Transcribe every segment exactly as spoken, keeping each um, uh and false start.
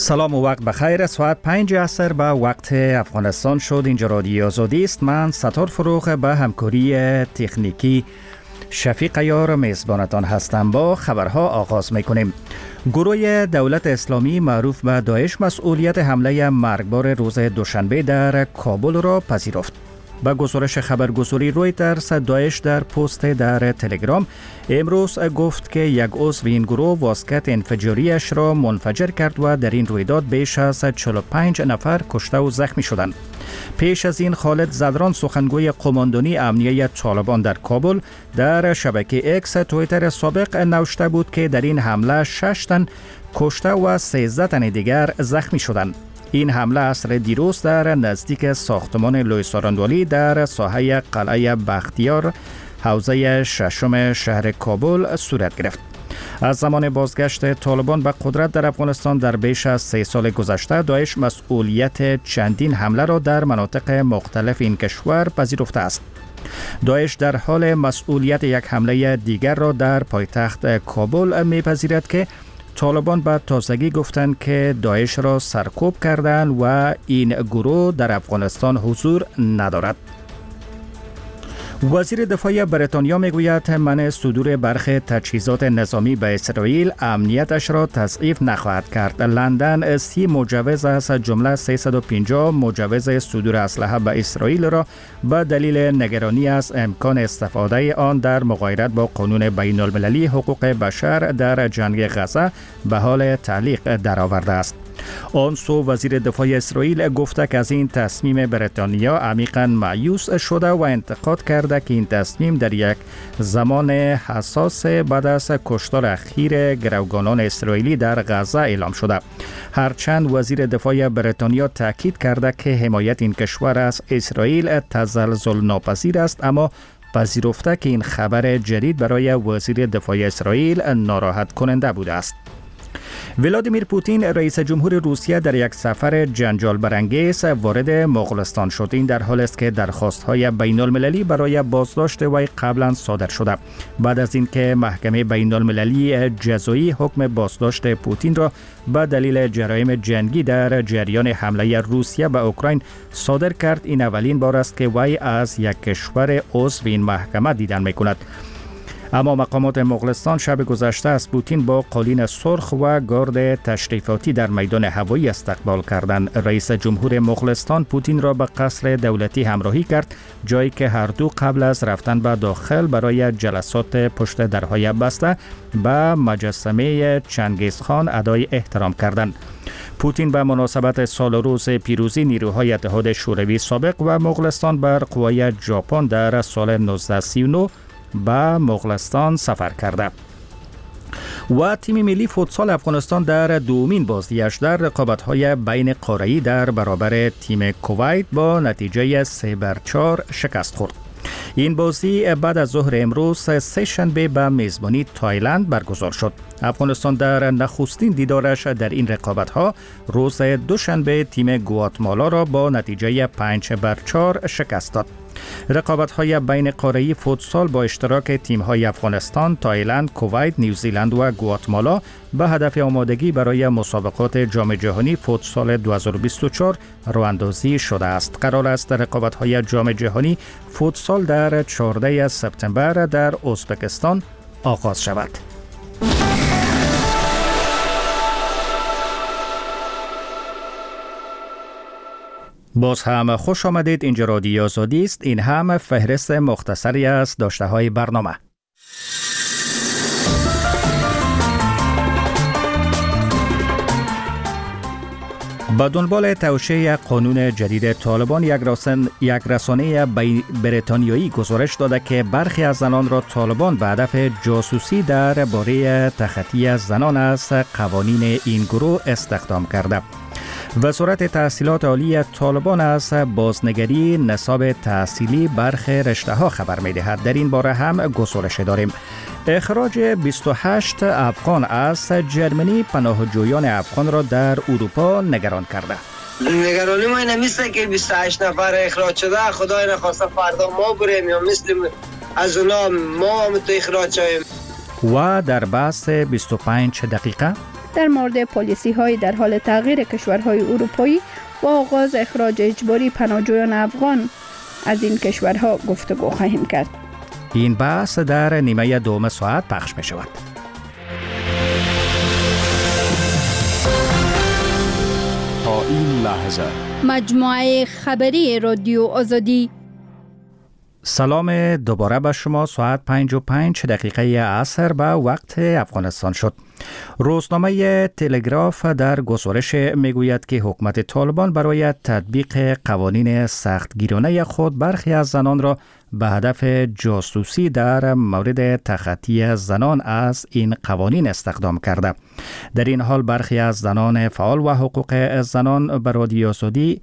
سلام و وقت بخیر. ساعت پنج عصر به وقت افغانستان شد. اینجا رادیو آزادی است. من ستار فروغ به همکاری تکنیکی شفیق یار میزبانتان هستم. با خبرها آغاز میکنیم. گروه دولت اسلامی معروف به داعش مسئولیت حمله مرگبار روز دوشنبه در کابل را پذیرفت. با گزارش خبرگزاری رویترز، داعش در پست در تلگرام امروز گفت که یک عضو این گروه واسکت انفجاریش را منفجر کرد و در این رویداد بیش از چهل و پنج نفر کشته و زخمی شدند. پیش از این خالد زدران، سخنگوی قماندانی امنیه طالبان در کابل، در شبکه اکس توییتر سابق نوشته بود که در این حمله شش تن کشته و سیزده تن دیگر زخمی شدند. این حمله عصر دیروز در نزدیک ساختمان لوی ساراندوالی در ساحه قلعه بختیار، حوزه ششم شهر کابل صورت گرفت. از زمان بازگشت طالبان به قدرت در افغانستان در بیش از سه سال گذشته، داعش مسئولیت چندین حمله را در مناطق مختلف این کشور پذیرفته است. داعش در حال مسئولیت یک حمله دیگر را در پایتخت کابل میپذیرد که طالبان به تازگی گفتند که داعش را سرکوب کردند و این گروه در افغانستان حضور ندارد. وزیر دفاع بریتانیا میگوید منع صدور برخی تجهیزات نظامی به اسرائیل امنیتش را تضعیف نخواهد کرد. لندن سی مجوز از جمله سیصد و پنجاه مجوز صدور اسلحه به اسرائیل را به دلیل نگرانی از امکان استفاده آن در مغایرت با قانون بین المللی حقوق بشر در جنگ غزه به حال تعلیق درآورده است. آن سو وزیر دفاع اسرائیل گفته که از این تصمیم بریتانیا عمیقاً مایوس شده و انتقاد کرده که این تصمیم در یک زمان حساس بعد از کشتار اخیر گروگانان اسرائیلی در غزه اعلام شده. هرچند وزیر دفاع بریتانیا تاکید کرده که حمایت این کشور از اسرائیل تزلزل ناپذیر است، اما پذیرفته که این خبر جدید برای وزیر دفاع اسرائیل ناراحت کننده بوده است. ولادیمیر پوتین رئیس جمهور روسیه در یک سفر جنجال برانگیز وارد مغولستان شد. این در حالی است که درخواست‌های بین المللی برای بازداشت وی قبلا صادر شده. بعد از اینکه محکمه بین المللی جزایی حکم بازداشت پوتین را به دلیل جرایم جنگی در جریان حمله روسیه به اوکراین صادر کرد، این اولین بار است که وی از یک کشور عضو این محکمه دیدن می‌کند. اما مقامات مغولستان شب گذشته از پوتین با قالین سرخ و گارد تشریفاتی در میدان هوایی استقبال کردند. رئیس جمهور مغولستان پوتین را به قصر دولتی همراهی کرد، جایی که هر دو قبل از رفتن به داخل برای جلسات پشت درهای بسته به مجسمه چنگیزخان ادای احترام کردند. پوتین به مناسبت سال روز پیروزی نیروهای اتحاد شوروی سابق و مغولستان بر قوای ژاپن در سال نوزده سی و نه به مغولستان سفر کرده. و تیم ملی فوتسال افغانستان در دومین بازیش در رقابت‌های بین قاره‌ای در برابر تیم کویت با نتیجه سه بر چهار شکست خورد. این بازی بعد از ظهر امروز سه شنبه به میزبانی تایلند برگزار شد. افغانستان در نخستین دیدارش در این رقابت‌ها روز دوشنبه تیم گواتمالا را با نتیجه پنج بر چهار شکست داد. رقابت‌های بین قاره‌ای فوتسال با اشتراک تیم‌های افغانستان، تایلند، کویت، نیوزیلند و گواتمالا به هدف آمادگی برای مسابقات جام جهانی فوتسال دو هزار و بیست و چهار راه‌اندازی شده است. قرار است رقابت‌های جام جهانی فوتسال در چهاردهم سپتامبر در ازبکستان آغاز شود. باز هم خوش آمدید. اینجا رادیو آزادی است. این هم فهرست مختصری از داشته های برنامه. با دنبال توشیح قانون جدید طالبان، یک رسانه یک رسانه بریتانیایی گزارش داده که برخی از زنان را طالبان به هدف جاسوسی درباره تخطی زنان از قوانین این گروه استخدام کرده. وزارت تحصیلات عالی طالبان از بازنگری نصاب تحصیلی برخی رشته‌ها خبر می‌دهد. در این باره هم گزارش داریم. اخراج بیست و هشت افغان از جرمنی پناهجویان افغان را در اروپا نگران کرده. نگرانی ما اینه میسته که بیست و هشت نفر اخراج شده، خدای نخواسته فردا ما بریم یا مثل از اونا ما هم تو اخراج شویم. و در بحث بیست و پنج دقیقه در مورد پالیسی های در حال تغییر کشورهای اروپایی و آغاز اخراج اجباری پناهجویان افغان از این کشورها گفتگو خواهیم کرد. این بحث در نیمه دوم ساعت پخش می شود. تا این لحظه مجموعه خبری رادیو آزادی. سلام دوباره به شما. ساعت پنج و پنج دقیقه عصر به وقت افغانستان شد. روزنامه تلگراف در گزارش میگوید که حکومت طالبان برای تطبیق قوانین سختگیرانه خود برخی از زنان را به هدف جاسوسی در مورد تخطی زنان از این قوانین استخدام کرده. در این حال برخی از زنان فعال و حقوق زنان به رادیو آزادی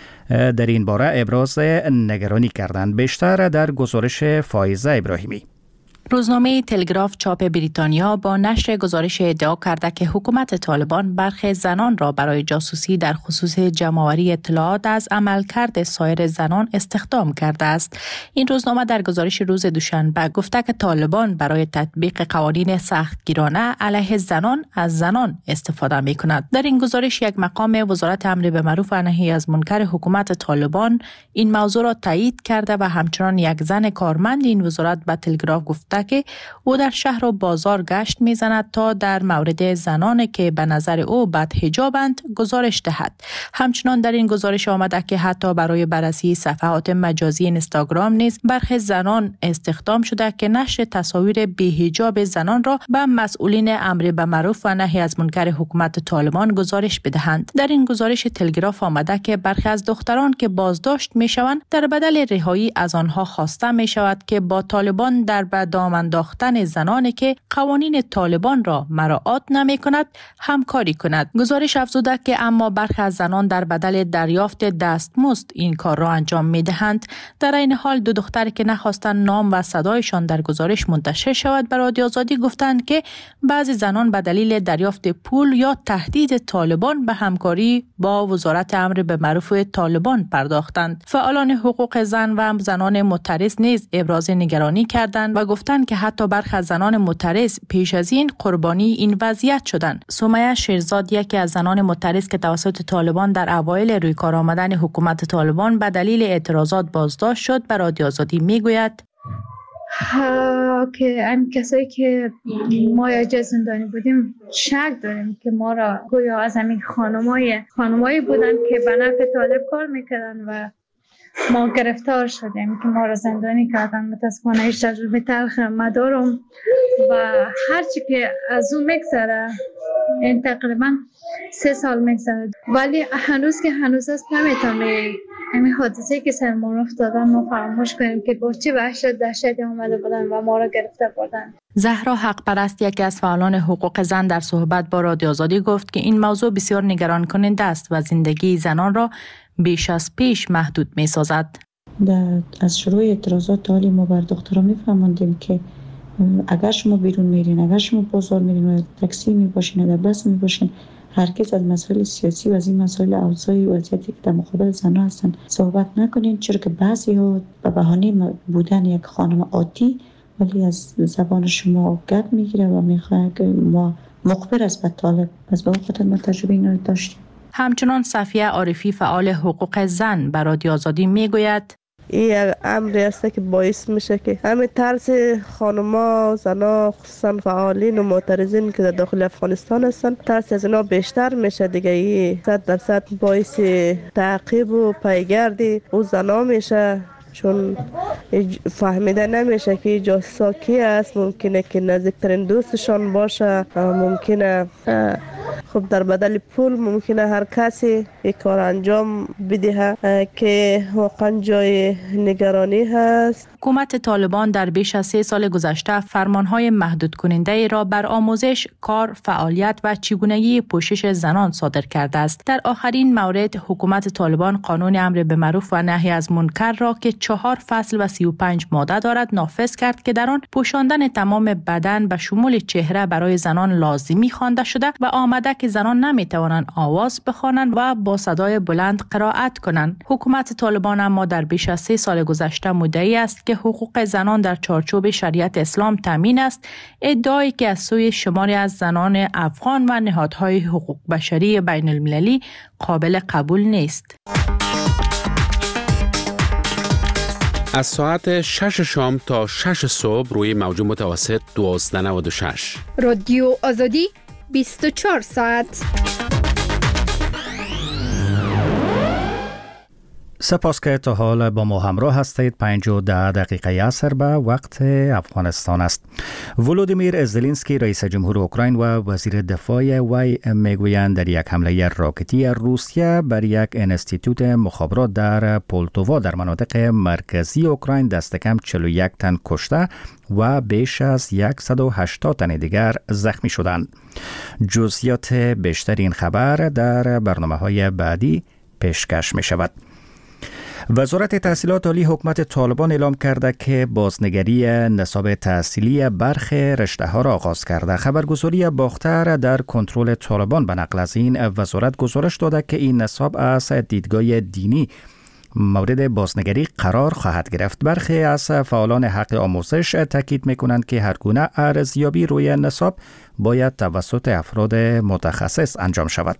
در این باره ابراز نگرانی کردند. بیشتر در گزارش فایزه ابراهیمی. روزنامه تلگراف چاپ بریتانیا با نشر گزارش ادعا کرده که حکومت طالبان برخی زنان را برای جاسوسی در خصوص جمع‌آوری اطلاعات از عملکرد سایر زنان استخدام کرده است. این روزنامه در گزارش روز دوشنبه گفته که طالبان برای تطبیق قوانین سختگیرانه علیه زنان از زنان استفاده می کند. در این گزارش یک مقام وزارت امر به معروف و نهی از منکر حکومت طالبان این موضوع را تایید کرده و همچنان یک زن کارمند این وزارت به تلگراف گفته که او در شهر و بازار گشت می‌زند تا در مورد زنانی که به نظر او بدحجابند گزارش دهد. همچنان در این گزارش آمده که حتی برای بررسی صفحات مجازی اینستاگرام نیز برخی زنان استخدام شده که نشر تصاویر بی‌حجاب زنان را به مسئولین امر به معروف و نهی از منکر حکومت طالبان گزارش بدهند. در این گزارش تلگراف آمده که برخی از دختران که بازداشت می‌شوند در بدل رهایی از آنها خواسته می‌شود که با طالبان در بدام انداختن زنانی که قوانین طالبان را مراعات نمی کند همکاری کند. گزارش افزوده که اما برخی از زنان در بدل دریافت دستمزد این کار را انجام می دهند. در این حال دو دختر که نخواستند نام و صدایشان در گزارش منتشر شود به رادیو آزادی گفتند که بعضی زنان به دلیل دریافت پول یا تهدید طالبان به همکاری با وزارت امر به معروف طالبان پرداختند. فعالان حقوق زن و زنان معترض نیز ابراز نگرانی کردند و گفتند که حتی برخی از زنان معترض پیش از این قربانی این وضعیت شدند. سمیه شیرزاد یکی از زنان معترض که توسط طالبان در اوایل روی کار آمدن حکومت طالبان به دلیل اعتراضات بازداشت شد به رادیو آزادی میگوید که این کسایی که ما یا زندانی بودیم شک داریم که ما را گویا از همین خانمای خانمایی بودن که به نفع طالب کار میکردن و ما گرفتار شدیم که ما را زندانی کردن. متاسفانه هیچ تجربه تلخ مدارم و هرچی که از اون میگذره این تقریبا سه سال میگذره ولی هنوز که هنوز است نمیتونم همین حادثه‌ای که سر ما افتادن ما فراموش کنیم که با چه وحشت دهشتی آمده بودن و ما را گرفته بردن. زهرا حق پرست یکی از فعالان حقوق زن در صحبت با رادیو آزادی گفت که این موضوع بسیار نگران کننده است و زندگی زنان را بیش از پیش محدود می سازد. از شروع اعتراضات حالی ما بر دخترها می فهماندیم که اگر شما بیرون میرین، اگر شما بازار میرین و تاکسی می باشین و در بس می باشین، هرگز از مسائل سیاسی و از این مسائل اوضاع وضعیتی که در مقابل زنان هستن صحبت نکنین، چرا که بعضی ها به بهانه بودن یک خانم عادی ولی از زبان شما گپ میگیره و میخواد که ما مخبر است به طالب. از به خاطر ما تجربه اینو داشتیم. همچنان صفیه عارفی فعال حقوق زن به رادیو آزادی میگوید این امری است که باعث میشه که همه طرز خانما، زنا، خصوصا فعالین و معترضین که در داخل افغانستان هستن طرز از اینا بیشتر میشه دیگه. این صد درصد باعث تعقیب و پیگردی او زنا میشه چون فهمیده نمیشه که جاسوسا کی است. ممکنه که نزدیکترین دوستشان باشه، ممکنه خب در بدل پول ممکنه هر کسی یک کار انجام بده که واقعا جای نگرانی هست. حکومت طالبان در بیش از سه سال گذشته فرمانهای محدود کننده ای را بر آموزش، کار، فعالیت و چگونگی پوشش زنان صادر کرده است. در آخرین مورد حکومت طالبان قانون امر به معروف و نهی از منکر را که چهار فصل و سی و پنج ماده دارد نافذ کرد که در آن پوشاندن تمام بدن به شمول چهره برای زنان لازمی خوانده شده و آمده که که زنان نمی توانند آواز بخوانند و با صدای بلند قرائت کنند. حکومت طالبان اما در بیش از سه سال گذشته مدعی است که حقوق زنان در چارچوب شریعت اسلام تامین است، ادعایی که از سوی شماری از زنان افغان و نهادهای حقوق بشری بین المللی قابل قبول نیست. از ساعت شش شام تا شش صبح روی موج متوسط دوازده و نود و شش. رادیو آزادی بیست و چهار ساعت. سپاس که تا حال با ما همراه هستید. پنج و ده دقیقه عصر به وقت افغانستان است. ولودیمیر زلنسکی رئیس جمهور اوکراین و وزیر دفاع وی میگویند در یک حمله راکتی روسیه بر یک انستیتوت مخابرات در پولتووا در مناطق مرکزی اوکراین دست کم چهل و یک تن کشته و بیش از صد و هشتاد تن دیگر زخمی شدند. جزئیات بیشتر این خبر در برنامه‌های بعدی پیشکش می شود. وزارت تحصیلات عالی حکومت طالبان اعلام کرده که بازنگری نصاب تحصیلی برخی رشته‌ها را آغاز کرده. خبرگزاری باختر در کنترل طالبان به نقل از این وزارت گزارش داده که این نصاب از دیدگاه دینی مورد بازنگری قرار خواهد گرفت. برخی از فعالان حق آموزش تاکید می‌کنند که هر گونه ارزیابی روی نصاب باید توسط افراد متخصص انجام شود.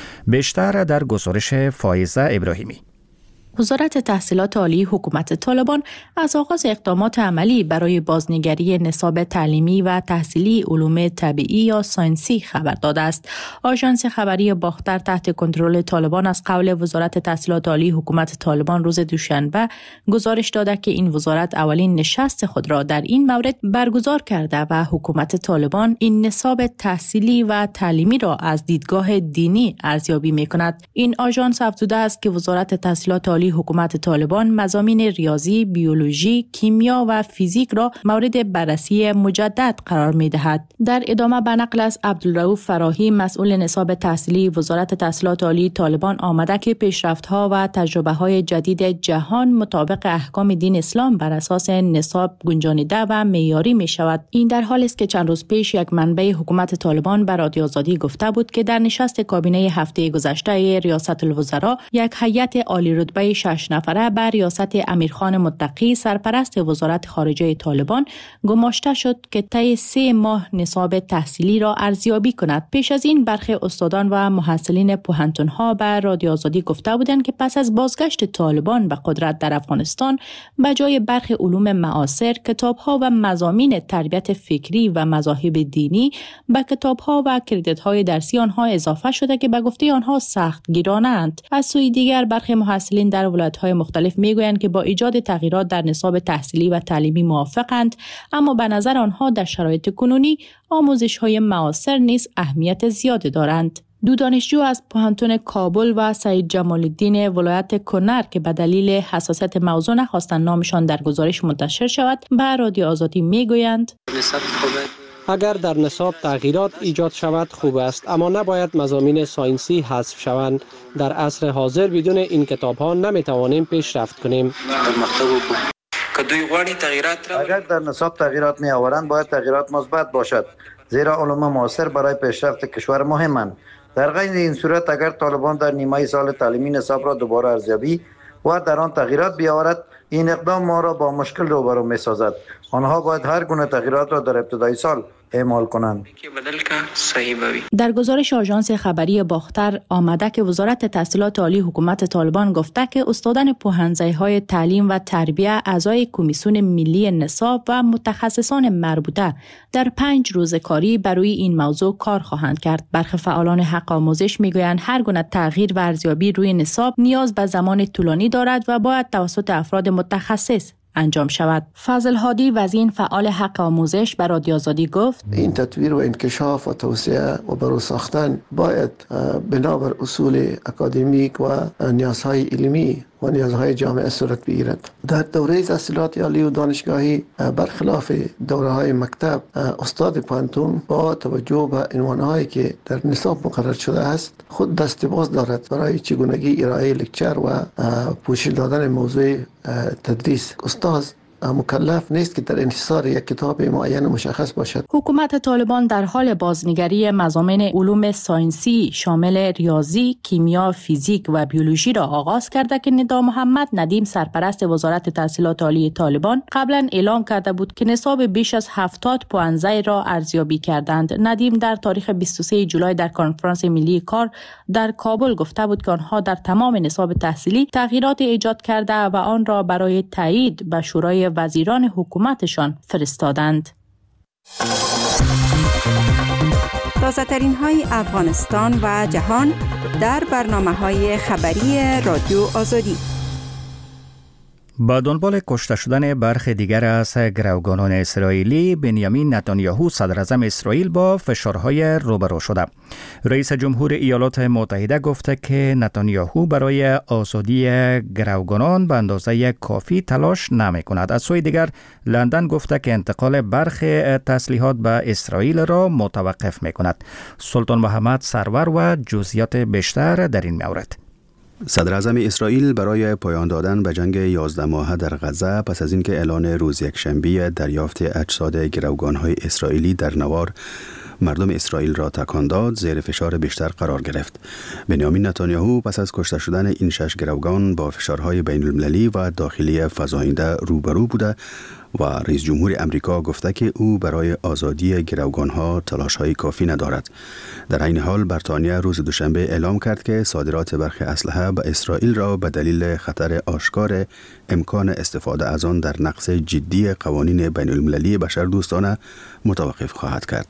بیشتر در گزارش فایزه ابراهیمی. وزارت تحصیلات عالی حکومت طالبان از آغاز اقدامات عملی برای بازنگری نصاب تعلیمی و تحصیلی علوم طبیعی یا ساینسی خبر داده است. آژانس خبری باختر تحت کنترل طالبان از قول وزارت تحصیلات عالی حکومت طالبان روز دوشنبه گزارش داده که این وزارت اولین نشست خود را در این مورد برگزار کرده و حکومت طالبان این نصاب تحصیلی و تعلیمی را از دیدگاه دینی ارزیابی می‌کند. این آژانس افزوده است که وزارت تحصیلات عالی حکومت طالبان مضامین ریاضی، بیولوژی، کیمیا و فیزیک را مورد بررسی مجدد قرار می‌دهد. در ادامه به نقل از عبدالرؤوف فراهی مسئول نصاب تحصیلی وزارت تحصیلات عالی طالبان آمده که پیشرفت‌ها و تجربه‌های جدید جهان مطابق احکام دین اسلام بر اساس نصاب گنجانیده و معیاری می‌شود. این در حالی است که چند روز پیش یک منبع حکومت طالبان به رادیو آزادی گفته بود که در نشست کابینه هفته گذشته ریاست الوزراء یک هیئت عالی رتبه شش نفره بر ریاست امیرخان متقی سرپرست وزارت خارجه طالبان گماشته شد که طی سه ماه نصاب تحصیلی را ارزیابی کند. پیش از این برخی استادان و محصلین پوهنتون‌ها بر رادیو آزادی گفته بودند که پس از بازگشت طالبان به قدرت در افغانستان به جای برخی علوم معاصر کتاب‌ها و مضامین تربیت فکری و مذاهب دینی به کتاب‌ها و کردیت‌های درسی آنها اضافه شده که به گفته آنها سخت گرانند. از سوی دیگر برخی محصلین در ولایت‌های مختلف میگویند که با ایجاد تغییرات در نصاب تحصیلی و تعلیمی موافقند، اما به نظر آنها در شرایط کنونی آموزش‌های معاصر نیز اهمیت زیادی دارند. دو دانشجو از پوهنتون کابل و سعید جمال الدین ولایت کنر که به دلیل حساسیت موضوع نخواستند نامشان در گزارش منتشر شود به رادیو آزادی میگویند اگر در نصاب تغییرات ایجاد شود خوب است، اما نباید مضامین ساینسی حذف شوند. در عصر حاضر بدون این کتاب‌ها نمی‌توانیم پیشرفت کنیم. اگر در نصاب تغییرات می‌آورند باید تغییرات مثبت باشد، زیرا علوم معاصر برای پیشرفت کشور مهمند. در غیر این صورت اگر طالبان در نیمه سال تعلیمی نصاب را دوباره ارزیابی و در آن تغییرات بیاورد، این اقدام ما را با مشکل روبرو می‌سازد. آنها باید هر گونه تغییرات را در ابتدای سال اعمال کنند. در گزارش آژانس خبری باختر آمده که وزارت تحصیلات عالی حکومت طالبان گفته که استادان پوهنځی‌های تعلیم و تربیت اعضای کمیسیون ملی نصاب و متخصصان مربوطه در پنج روز کاری برای این موضوع کار خواهند کرد. برخی فعالان حق آموزش میگویند هر گونه تغییر و ارزیابی روی نصاب نیاز به زمان طولانی دارد و باید توسط افراد متخصص انجام شود. فضل هادی وزیر فعال حق آموزش به رادیو آزادی گفت این تطویر و انکشاف و توسعه و برو ساختن باید بنابر اصول اکادمیک و نیازهای علمی و نیازهای جامعه صورت بگیرد. در دوره تحصیلات عالی و دانشگاهی برخلاف دوره‌های مکتب، استاد پوهنتون با توجه به عنوان‌هایی که در نصاب مقرر شده است خود دست باز دارد برای چگونگی ارائه لکچر و پوشش دادن موضوع تدریس. استاد مکلف نیست که در انحصار یک کتاب معین مشخص باشد. حکومت طالبان در حال بازنگری مضامین علوم ساینسی شامل ریاضی، کیمیا، فیزیک و بیولوژی را آغاز کرده که ندا محمد ندیم سرپرست وزارت تحصیلات عالی طالبان قبلا اعلام کرده بود که نصاب بیش از هفتاد پوانزه را ارزیابی کردند. ندیم در تاریخ بیست و سوم جولای در کنفرانس ملی کار در کابل گفته بود که آنها در تمام نصاب تحصیلی تغییرات ایجاد کرده و آن را برای تایید به شورای وزیران حکومتشان فرستادند. تازه ترین های افغانستان و جهان در برنامه های خبری رادیو آزادی. با دنبال کشته شدن برخی دیگر از گروگانان اسرائیلی، بنیامین نتانیاهو صدراعظم اسرائیل با فشارهای روبرو شده. رئیس جمهور ایالات متحده گفته که نتانیاهو برای آزادی گروگانان به اندازه کافی تلاش نمی کند. از سوی دیگر لندن گفته که انتقال برخی تسلیحات به اسرائیل را متوقف می کند. سلطان محمد سرور و جزئیات بیشتر در این مورد. صدر اعظم اسرائیل برای پایان دادن به جنگ یازده ماهه در غزه پس از اینکه اعلان روز یکشنبه دریافت اجساد گروگان‌های اسرائیلی در نوار مردم اسرائیل را تکان داد، زیر فشار بیشتر قرار گرفت. بنیامین نتانیاهو پس از کشته شدن این شش گروگان با فشارهای بین المللی و داخلی فزاینده روبرو بوده و رئیس جمهور امریکا گفته که او برای آزادی گروگان‌ها تلاش‌های کافی ندارد. در این حال بریتانیا روز دوشنبه اعلام کرد که صادرات برخی اسلحه به اسرائیل را به دلیل خطر آشکار امکان استفاده از آن در نقض جدی قوانین بین المللی بشردوستانه متوقف خواهد کرد.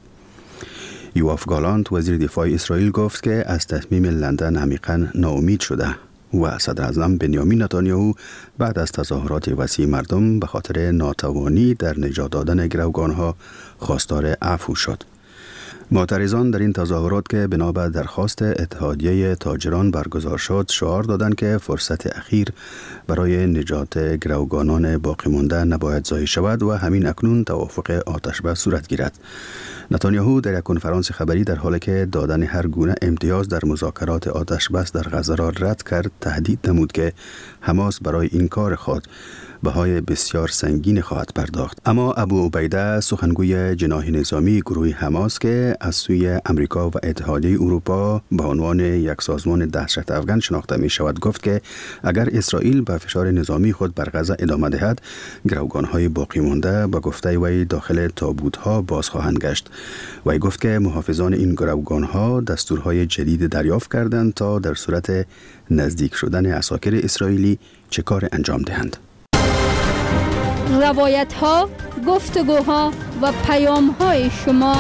یواف گالانت وزیر دفاع اسرائیل گفت که از تصمیم لندن عمیقاً ناامید شده و صدر اعظم بنیامین نتانیاهو بعد از تظاهرات وسیع مردم به خاطر ناتوانی در نجات دادن گروگانها خواستار عفو شد. معترضان در این تظاهرات که بنا به درخواست اتحادیه تاجران برگزار شد شعار دادند که فرصت اخیر برای نجات گروگانان باقی مانده نباید ضایع شود و همین اکنون توافق آتشبس صورت گیرد. نتانیاهو در یک کنفرانس خبری در حالی که دادن هر گونه امتیاز در مذاکرات آتشبس در غزه را رد کرد تهدید نمود که حماس برای این کار خود بهای بسیار سنگین خواهد پرداخت. اما ابو عبیده سخنگوی جناح نظامی گروه حماس که از سوی امریکا و اتحادیه اروپا به عنوان یک سازمان دهشت افغان شناخته می شود گفت که اگر اسرائیل به فشار نظامی خود بر غزه ادامه دهد گروگان‌های باقی مانده به گفته وی داخل تابوت‌ها باز خواهند گشت. وی گفت که محافظان این گروگان‌ها دستورهای جدید دریافت کردند تا در صورت نزدیک شدن عساکر اسرائیلی چه کار انجام دهند. روایت ها، گفتگوها و پیام های شما.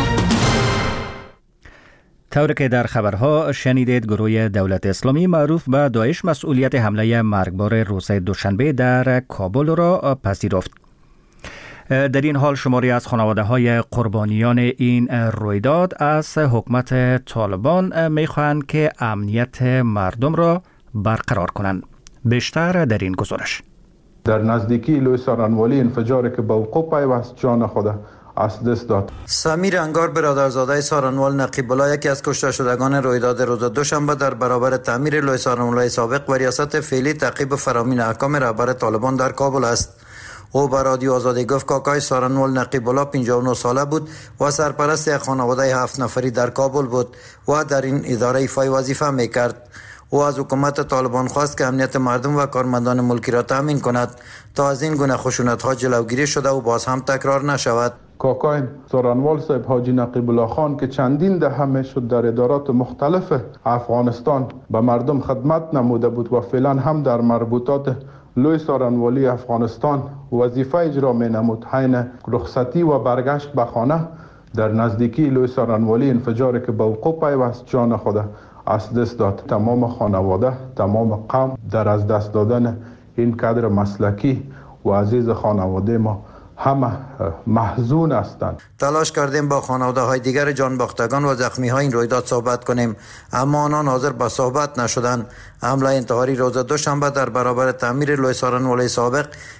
طور که در خبرها شنیدید گروه دولت اسلامی معروف به داعش مسئولیت حمله مرگبار روز دوشنبه در کابل را پذیرفت. در این حال شماری از خانواده های قربانیان این رویداد از حکومت طالبان میخواهند که امنیت مردم را برقرار کنند. بیشتر در این گزارش. در نزدیکی لوی سارنوالی انفجاری که به وقوع پیوست جان خود از دست داد. سمیر انگار برادرزاده سارنوال نقیب الله یکی از کشته شدگان رویداد روز دوشنبه در برابر تعمیر لوی سارنوالی سابق و ریاست فعلی تعقیب فرامین احکام رهبر طالبان در کابل است. او به رادیو آزادی گفت کاکای سارنوال نقیب الله پنجاه و نه ساله بود و سرپرست یک خانواده هفت نفری در کابل بود و در این اداره ایفای وظیفه میکرد. او از حکومت طالبان خواست که امنیت مردم و کارمندان ملکی را تامین کند تا از این گونه خشونت‌ها جلوگیری شده و باز هم تکرار نشود. کاکای سارنوال صاحب حاجی نقیب الله خان که چندین دهه میشد در ادارات مختلف افغانستان به مردم خدمت نموده بود و فعلا هم در مربوطات لوی سارنوالی افغانستان وظیفه اجرا می نمود. حین رخصتی و برگشت به خانه در نزدیکی لوی سارنوالی انفجاری که به وقوع پیوست جان خود از دست داد. تمام خانواده، تمام قوم در از دست دادن این کادر مسلکی و عزیز خانواده ما همه محزون هستند. تلاش کردیم با خانواده های دیگر جانباختگان و زخمی های این رویداد صحبت کنیم اما آنان حاضر به صحبت نشدند. حمله انتحاری روز دوشنبه در برابر تعمیر لوی سارنوالی سابق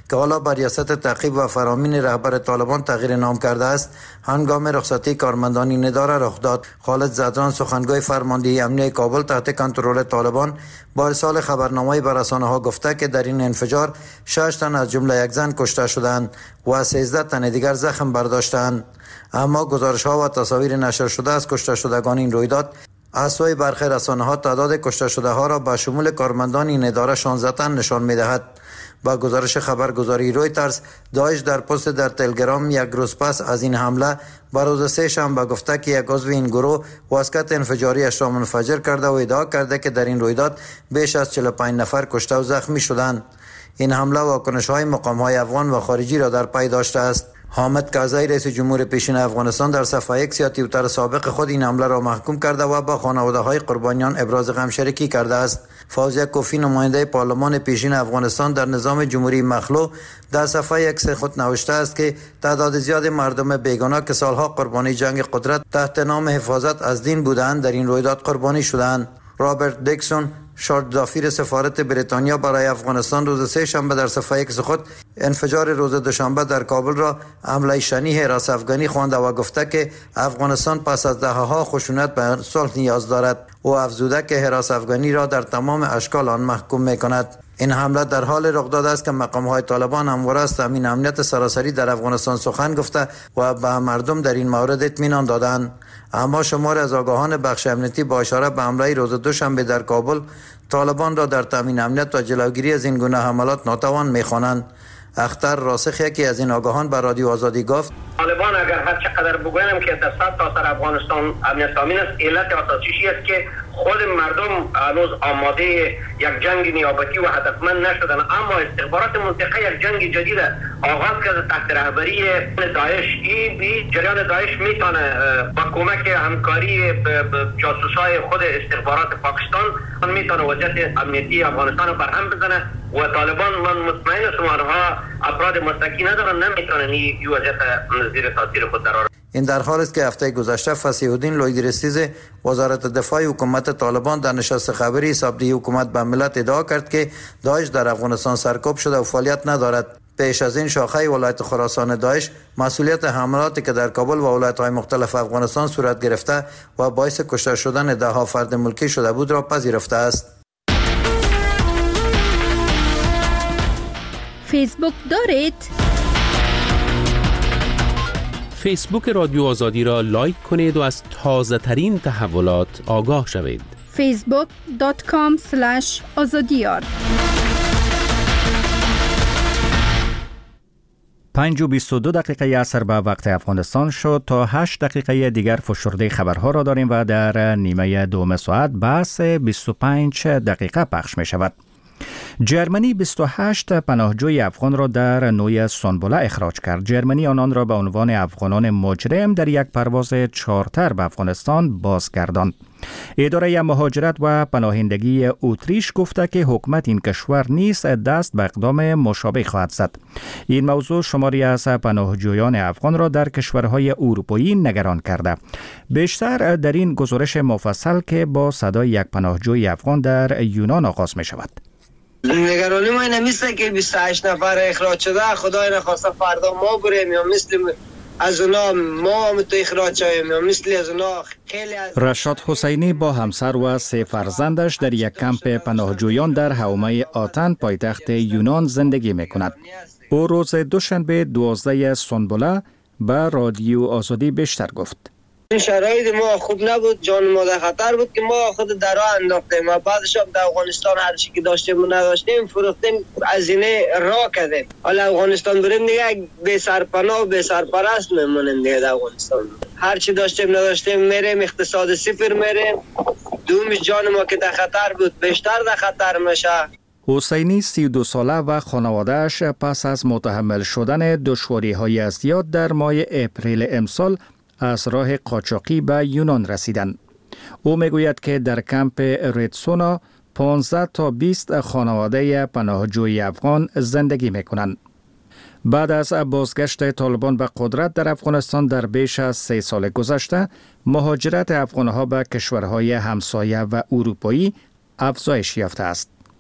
که حالا بر ریاست تعقیب و فرامین رهبر طالبان تغییر نام کرده است، هنگام رخصتی کارمندان این اداره رخ داد. خالد زدران سخنگوی فرماندهی امنیه کابل تحت کنترل طالبان با ارسال خبرنامه‌ای به رسانه‌ها گفته که در این انفجار شش تن از جمله یک زن کشته شدند و سیزده تن دیگر زخم برداشتند. اما گزارش‌ها و تصاویر نشر شده از کشته شدگان این رویداد از سوی برخی رسانه‌ها تعداد کشته شده ها را به شمول کارمندان این اداره شانزده تن نشان می‌دهد. با گزارش خبرگزاری رویترز، داعش در پست در تلگرام یک روز پس از این حمله بر روز سه شنبه گفته که یک عضو این گروه واسکت انفجاریش را منفجر کرده و ادعا کرده که در این رویداد بیش از چهل و پنج نفر کشته و زخمی شدند. این حمله واکنش‌های مقام‌های افغان و خارجی را در پی داشته است. حامد کرزی رئیس جمهور پیشین افغانستان در صفحه ایکس یا توییتر سابق خود این حمله را محکوم کرده و با خانواده‌های قربانیان ابراز غم شریکی کرده است. فوزیه کوفی نماینده پارلمان پیشین افغانستان در نظام جمهوری مخلوع در صفحه ایکس خود نوشته است که تعداد زیاد مردم بیگناه که سالها قربانی جنگ قدرت تحت نام حفاظت از دین بودند در این رویداد قربانی شدند. رابرت دیکسون شورت دافیر سفارت بریتانیا برای افغانستان روز سه شنبه در صفحه ایکس خود انفجار روز دوشنبه در کابل را حمله شنیع حراس افغانی خوانده و گفته که افغانستان پس از دهه‌ها خشونت به صلح نیاز دارد و افزوده که حراس افغانی را در تمام اشکال آن محکوم می‌کند. این حمله در حال رخ داده است که مقام‌های طالبان همواره از تامین امنیت سراسری در افغانستان سخن گفته و به مردم در این مورد اطمینان دادند. اما شمار از آگاهان بخش امنیتی با اشاره به حمله روز دوشنبه در کابل طالبان را در تامین امنیت و جلوگیری از این گونه حملات ناتوان می‌خوانند. اختر راسخ یکی از این آگاهان به رادیو آزادی گفت طالبان اگر هر چقدر بگویم که در صد تا سر افغانستان امنیت تامین است، علت اساسیش است که خود مردم هنوز آماده یک جنگ نیابتی و هدفمند نشدن، اما استخبارات منطقه یک جنگ جدید آغاز کرده تحت رهبری داعش. این جریان داعش میتونه با کمک همکاری جاسوسای خود استخبارات پاکستان میتونه وضعیت امنیتی افغانستان رو برهم بزنه و طالبان من مطمئن هستم آنها افراد مستقی ندارن، نمیتونن این وضعیت زیر تاثیر خود قرار. این در حال است که هفته گذشته فصیح الدین لویدرستیز وزارت دفاع حکومت طالبان در نشست خبری حسابدهی حکومت به ملت ادعا کرد که داعش در افغانستان سرکوب شده و فعالیت ندارد. پیش از این شاخه ولایت خراسان داعش مسئولیت حملاتی که در کابل و ولایت‌های مختلف افغانستان صورت گرفته و باعث کشته شدن ده ها فرد ملکی شده بود را پذیرفته است. فیسبوک دارید؟ فیسبوک رادیو آزادی را لایک کنید و از تازه ترین تحولات آگاه شوید. فیسبوک دات کام اسلش آزادیار. پنج و بیست و دو دقیقه عصر به وقت افغانستان شد. تا هشت دقیقه دیگر فشرده خبرها را داریم و در نیمه دوم ساعت بحث بیست و پنج دقیقه پخش می شود. جرمنی بیست و هشت پناهجوی افغان را در نوع سنبله اخراج کرد. جرمنی آنان را به عنوان افغانان مجرم در یک پرواز چارتر به افغانستان بازگرداند. اداره مهاجرت و پناهندگی اتریش گفته که حکومت این کشور نیز دست به اقدام مشابه خواهد زد. این موضوع شماری از پناهجویان افغان را در کشورهای اروپایی نگران کرده. بیشتر در این گزارش مفصل که با صدای یک پناهجوی افغان در یونان آغاز می شود. نگرانی ما نمیسته که بیست و هشت نفر اخراج شده، خدای نخواسته فردا ما بریم یا مثل از اونا ما هم تو اخراج شویم یا مثل از اونا خیلی از... رشاد حسینی با همسر و سه فرزندش در یک کمپ پناهجویان در حومه آتن پایتخت یونان زندگی میکند. او روز دوشنبه دوازده سنبله به رادیو آزادی بیشتر گفت. شرایط ما خوب نبود، جان ما در خطر بود که ما خود در راه انداختیم و بعدش هم در افغانستان هر چی که داشتیم و نداشتیم فروختیم، هزینه راه کردیم. حالا افغانستان بریم دیگه بی سرپناه و بی سرپرست میمونیم دیگه در افغانستان. هر چی داشتیم نداشتیم میریم، اقتصاد صفر میریم، دومش جان ما که در خطر بود بیشتر در خطر میشه. حسینی سی و دو ساله و خانواده‌اش پس از متحمل شدن دشواری‌های زیاد در ماه اپریل امسال از راه قاچاقی به یونان رسیدند. او میگوید که در کمپ ریتسونا پانزده تا بیست خانواده پناهجوی افغان زندگی میکنند. بعد از بازگشت طالبان به قدرت در افغانستان در بیش از سه سال گذشته، مهاجرت افغانها به کشورهای همسایه و اروپایی افزایش یافته است.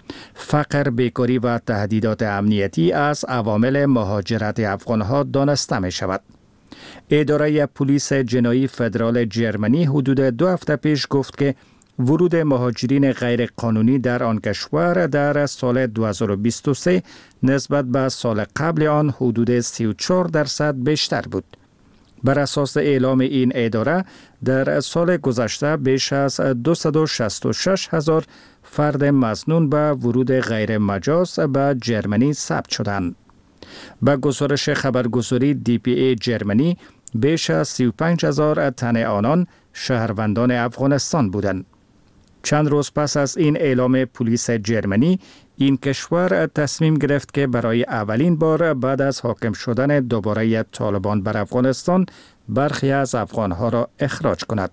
فقر، بیکاری و تهدیدات امنیتی از عوامل مهاجرت افغانها دانسته می شود. اداره پلیس جنایی فدرال جرمنی حدود دو هفته پیش گفت که ورود مهاجرین غیر قانونی در آن کشور در سال دو هزار و بیست و سه نسبت به سال قبل آن حدود سی و چهار درصد بیشتر بود. بر اساس اعلام این اداره در سال گذشته بیش از دویست و شصت و شش هزار فرد مظنون به ورود غیر مجاز به جرمنی ثبت شدند. با گزارش خبرگزاری دی پی ای جرمنی بیش از سی و پنج هزار تن آنان شهروندان افغانستان بودند. چند روز پس از این اعلام پلیس جرمنی، این کشور تصمیم گرفت که برای اولین بار بعد از حاکم شدن دوباره طالبان بر افغانستان برخی از افغانها را اخراج کند.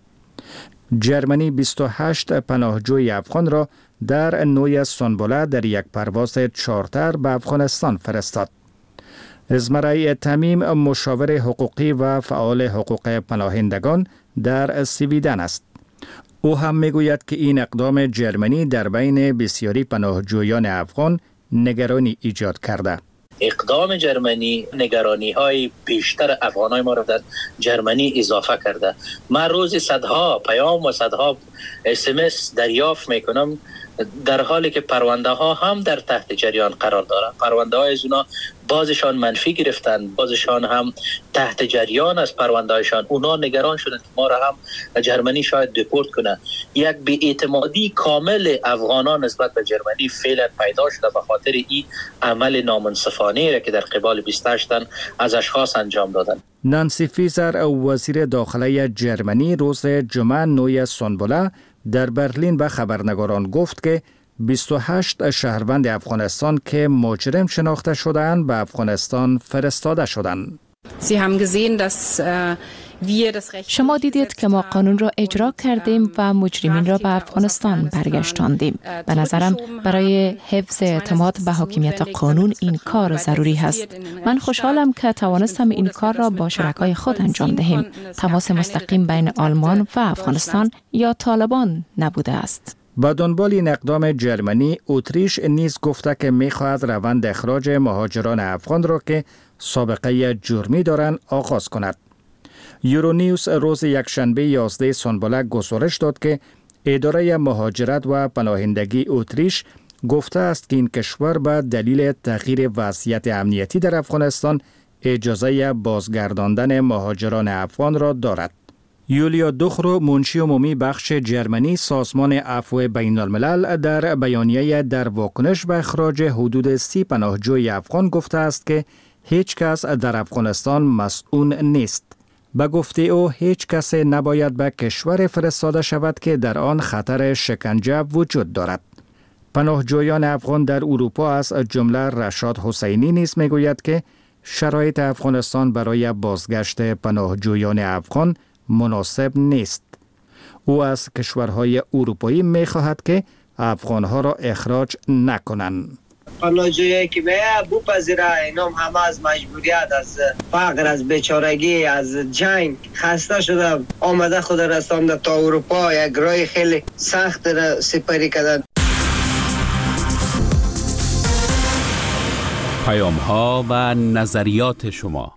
جرمنی بیست و هشت پناهجوی افغان را در نوع سنبله در یک پرواز چارتر به افغانستان فرستاد. ازمرای تمیم مشاور حقوقی و فعال حقوق پناهندگان در سویدن است. او هم میگوید که این اقدام جرمنی در بین بسیاری پناهجویان افغان نگرانی ایجاد کرده. اقدام جرمنی نگرانی های بیشتر افغان های ما را در جرمنی اضافه کرده. من روزی صدها پیام و صدها اس ام اس دریافت میکنم، در حالی که پرونده ها هم در تحت جریان قرار دارند. پرونده های از اونا بازشان منفی گرفتن، بازشان هم تحت جریان از پرونده هایشان. اونا نگران شدند که ما را هم جرمنی شاید دپورت کنه. یک بی‌اعتمادی کامل افغانان نسبت به جرمنی فعلا پیدا شده به خاطر این عمل نامنصفانه را که در قبال بیست و هشت تن از اشخاص انجام دادند. نانسی فیزر وزیر داخلی جرمنی روز جمعه نوی سنبله در برلین به خبرنگاران گفت که بیست و هشت شهروند افغانستان که مجرم شناخته شدند به افغانستان فرستاده شدند. شما دیدید که ما قانون را اجرا کردیم و مجرمین را به افغانستان برگشتاندیم. به نظرم برای حفظ اعتماد به حاکمیت قانون این کار ضروری هست. من خوشحالم که توانستم این کار را با شرکای خود انجام دهیم. تماس مستقیم بین آلمان و افغانستان یا طالبان نبوده است. با دنبال این اقدام جرمنی، اتریش نیز گفته که می‌خواهد روند اخراج مهاجران افغان را که سابقه جرمی دارند آغاز کند. یورونیوز روز یکشنبه یازده سنبله گزارش داد که اداره مهاجرت و پناهندگی اتریش گفته است که این کشور به دلیل تغییر وضعیت امنیتی در افغانستان اجازه بازگرداندن مهاجران افغان را دارد. یولیا دوخرو، منشی عمومی بخش جرمنی سازمان عفو بین الملل، در بیانیه در واکنش به اخراج حدود سی پناهجوی افغان گفته است که هیچ کس در افغانستان مسئول نیست. به گفته او هیچ کس نباید به کشور فرستاده شود که در آن خطر شکنجه وجود دارد. پناهجویان افغان در اروپا از جمله رشاد حسینی نیز میگوید که شرایط افغانستان برای بازگشت پناهجویان افغان مناسب نیست. او از کشورهای اروپایی میخواهد که افغانها را اخراج نکنند. پناهجویی که میه بپذیره، اینام همه از مجبوریت، از فقر، از بیچارگی، از جنگ خسته شده، آمده خود رسانده تا اروپا. یک راه خیلی سخت را سپری کردن. پیام ها و نظریات شما.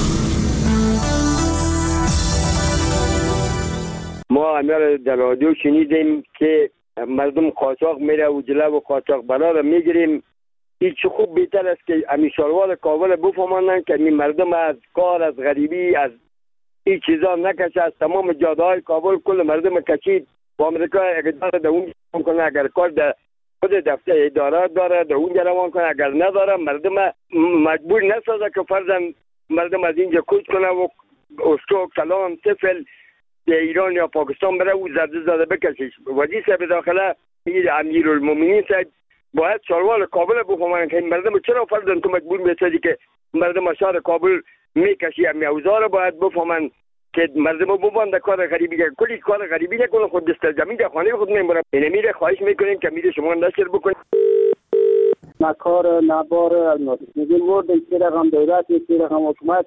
ما امیر در رادیو شنیدیم که مردم قاچاق میره و جلو و قاچاق برا را میگیریم. این چه خوب بهتر است که امی شاروال کابل بفهمانند که می مردم از کار، از غریبی، از این چیزا نکشه. از تمام جاده های کابل کل مردم کشید و امریکا اقدار در اونجا کنه. اگر کار در خود دفتر اداره داره در اونجا روان کنه، اگر نداره مردم مجبور نسازه که فرضاً مردم از اینجا کوچ کنه و استوک، سلام، سفل به ایران یا پاکستان بره و زرده زده بکشیش. وزیر صاحب داخله امیرالمومنین صاحب باید شاروال کابل بفهمن که مردم چرا فرضاً تو مجبور میسازی که مردم شهر کابل میکشی. امی اوضاع باید بفهمن که مردم ببند کار غریبی که کلی کار غریبی نکنه، خود دسترجمی در خانه خود میمونه. این میره خواهش میکنیم که میره شما نشر بکنید. نکار نبار میگیم ورد چه رقم دولت چه رقم حکومت.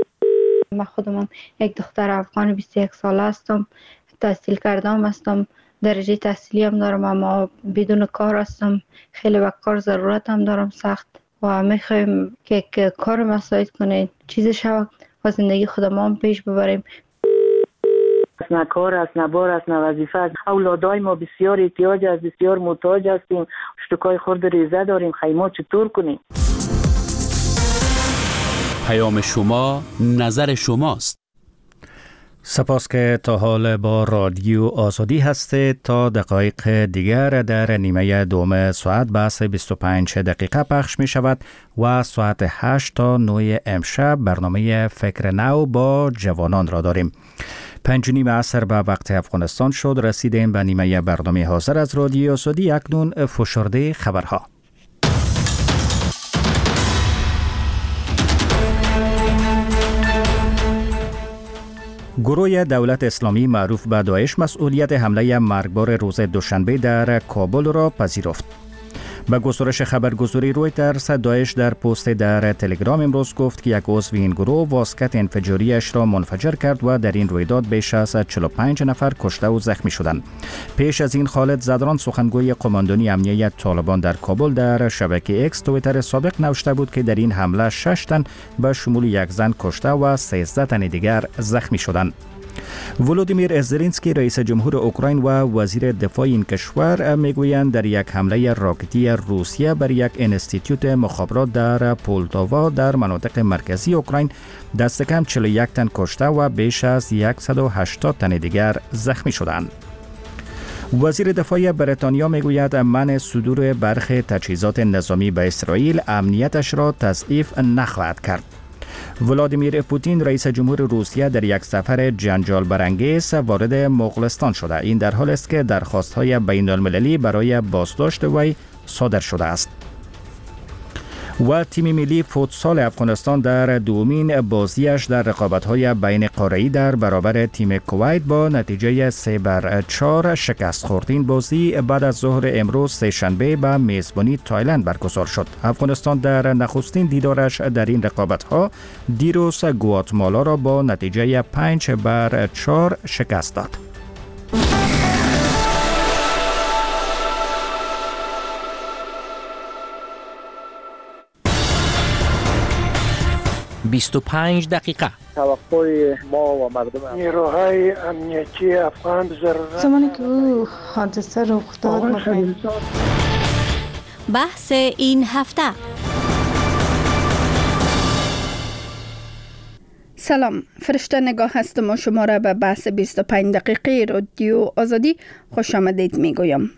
من خودم یک دختر افغان بیست و یک ساله هستم، تحصیل کردم هستم درجه تحصیلی هم دارم اما بدون کار هستم. خیلی وقت کار ضرورت هم دارم سخت و میخوایم که, که کار مساعد کنید چیز شو و زندگی خودمان پیش ببریم. نه کار است، نه بار است، نه وظیفه است. اولادای ما بسیار احتیاج است، بسیار محتاج هستیم. اشتکای خورد ریزه داریم. خیمه چطور کنیم؟ پیام شما، نظر شماست. سپاس که تا حال با رادیو آزادی هستید. تا دقایق دیگر در نیمه دوم ساعت بحث بیست و پنج دقیقه پخش می شود و ساعت هشت تا نه امشب برنامه فکر نو با جوانان را داریم. پنج نیم عصر به وقت افغانستان شد. رسیدیم به نیمه برنامه حاضر از رادیو آزادی. اکنون فشرده خبرها. گروه دولت اسلامی معروف به داعش مسئولیت حمله مرگبار روز دوشنبه در کابل را پذیرفت. به گزارش خبرگزاری رویترز، داعش در پست در تلگرام امروز گفت که یک عضو این گروه واسکت انفجاریش را منفجر کرد و در این رویداد بیش از چهل و پنج نفر کشته و زخمی شدند. پیش از این خالد زدران، سخنگوی قماندانی امنیت طالبان در کابل، در شبکه اکس توییتر سابق نوشته بود که در این حمله شش تن به شمول یک زن کشته و سیزده تن دیگر زخمی شدند. ولودیمیر زلنسکی رئیس جمهور اوکراین و وزیر دفاع این کشور میگویند در یک حمله راکتی روسیه بر یک انستیتیوت مخابرات در پولتاوا در مناطق مرکزی اوکراین دست کم چهل و یک تن کشته و بیش از صد و هشتاد تن دیگر زخمی شدند. وزیر دفاع بریتانیا میگوید منع صدور برخی تجهیزات نظامی به اسرائیل امنیتش را تضعیف نخواهد کرد. ولادیمیر پوتین رئیس جمهور روسیه در یک سفر جنجال برانگیز وارد مغولستان شده. این در حالی است که درخواست‌های بین‌المللی برای بازداشت وی صادر شده است. و تیم ملی فوتسال افغانستان در دومین بازیش در رقابت‌های بین قاره‌ای در برابر تیم کویت با نتیجه سه بر چهار شکست خورد. این بازی بعد از ظهر امروز سه شنبه به میزبانی تایلند برگزار شد. افغانستان در نخستین دیدارش در این رقابت‌ها دیروز گواتمالا را با نتیجه پنج بر چهار شکست داد. بیست و پنج دقیقه. توقع ما و مردم نیروهای امنیتی افغان ضرورت زمانی که او حادثه رخ داد بحث این هفته. سلام، فرشته نگاه هستم و شما را به بحث بیست و پنج دقیقه رادیو آزادی خوش آمدید میگویم.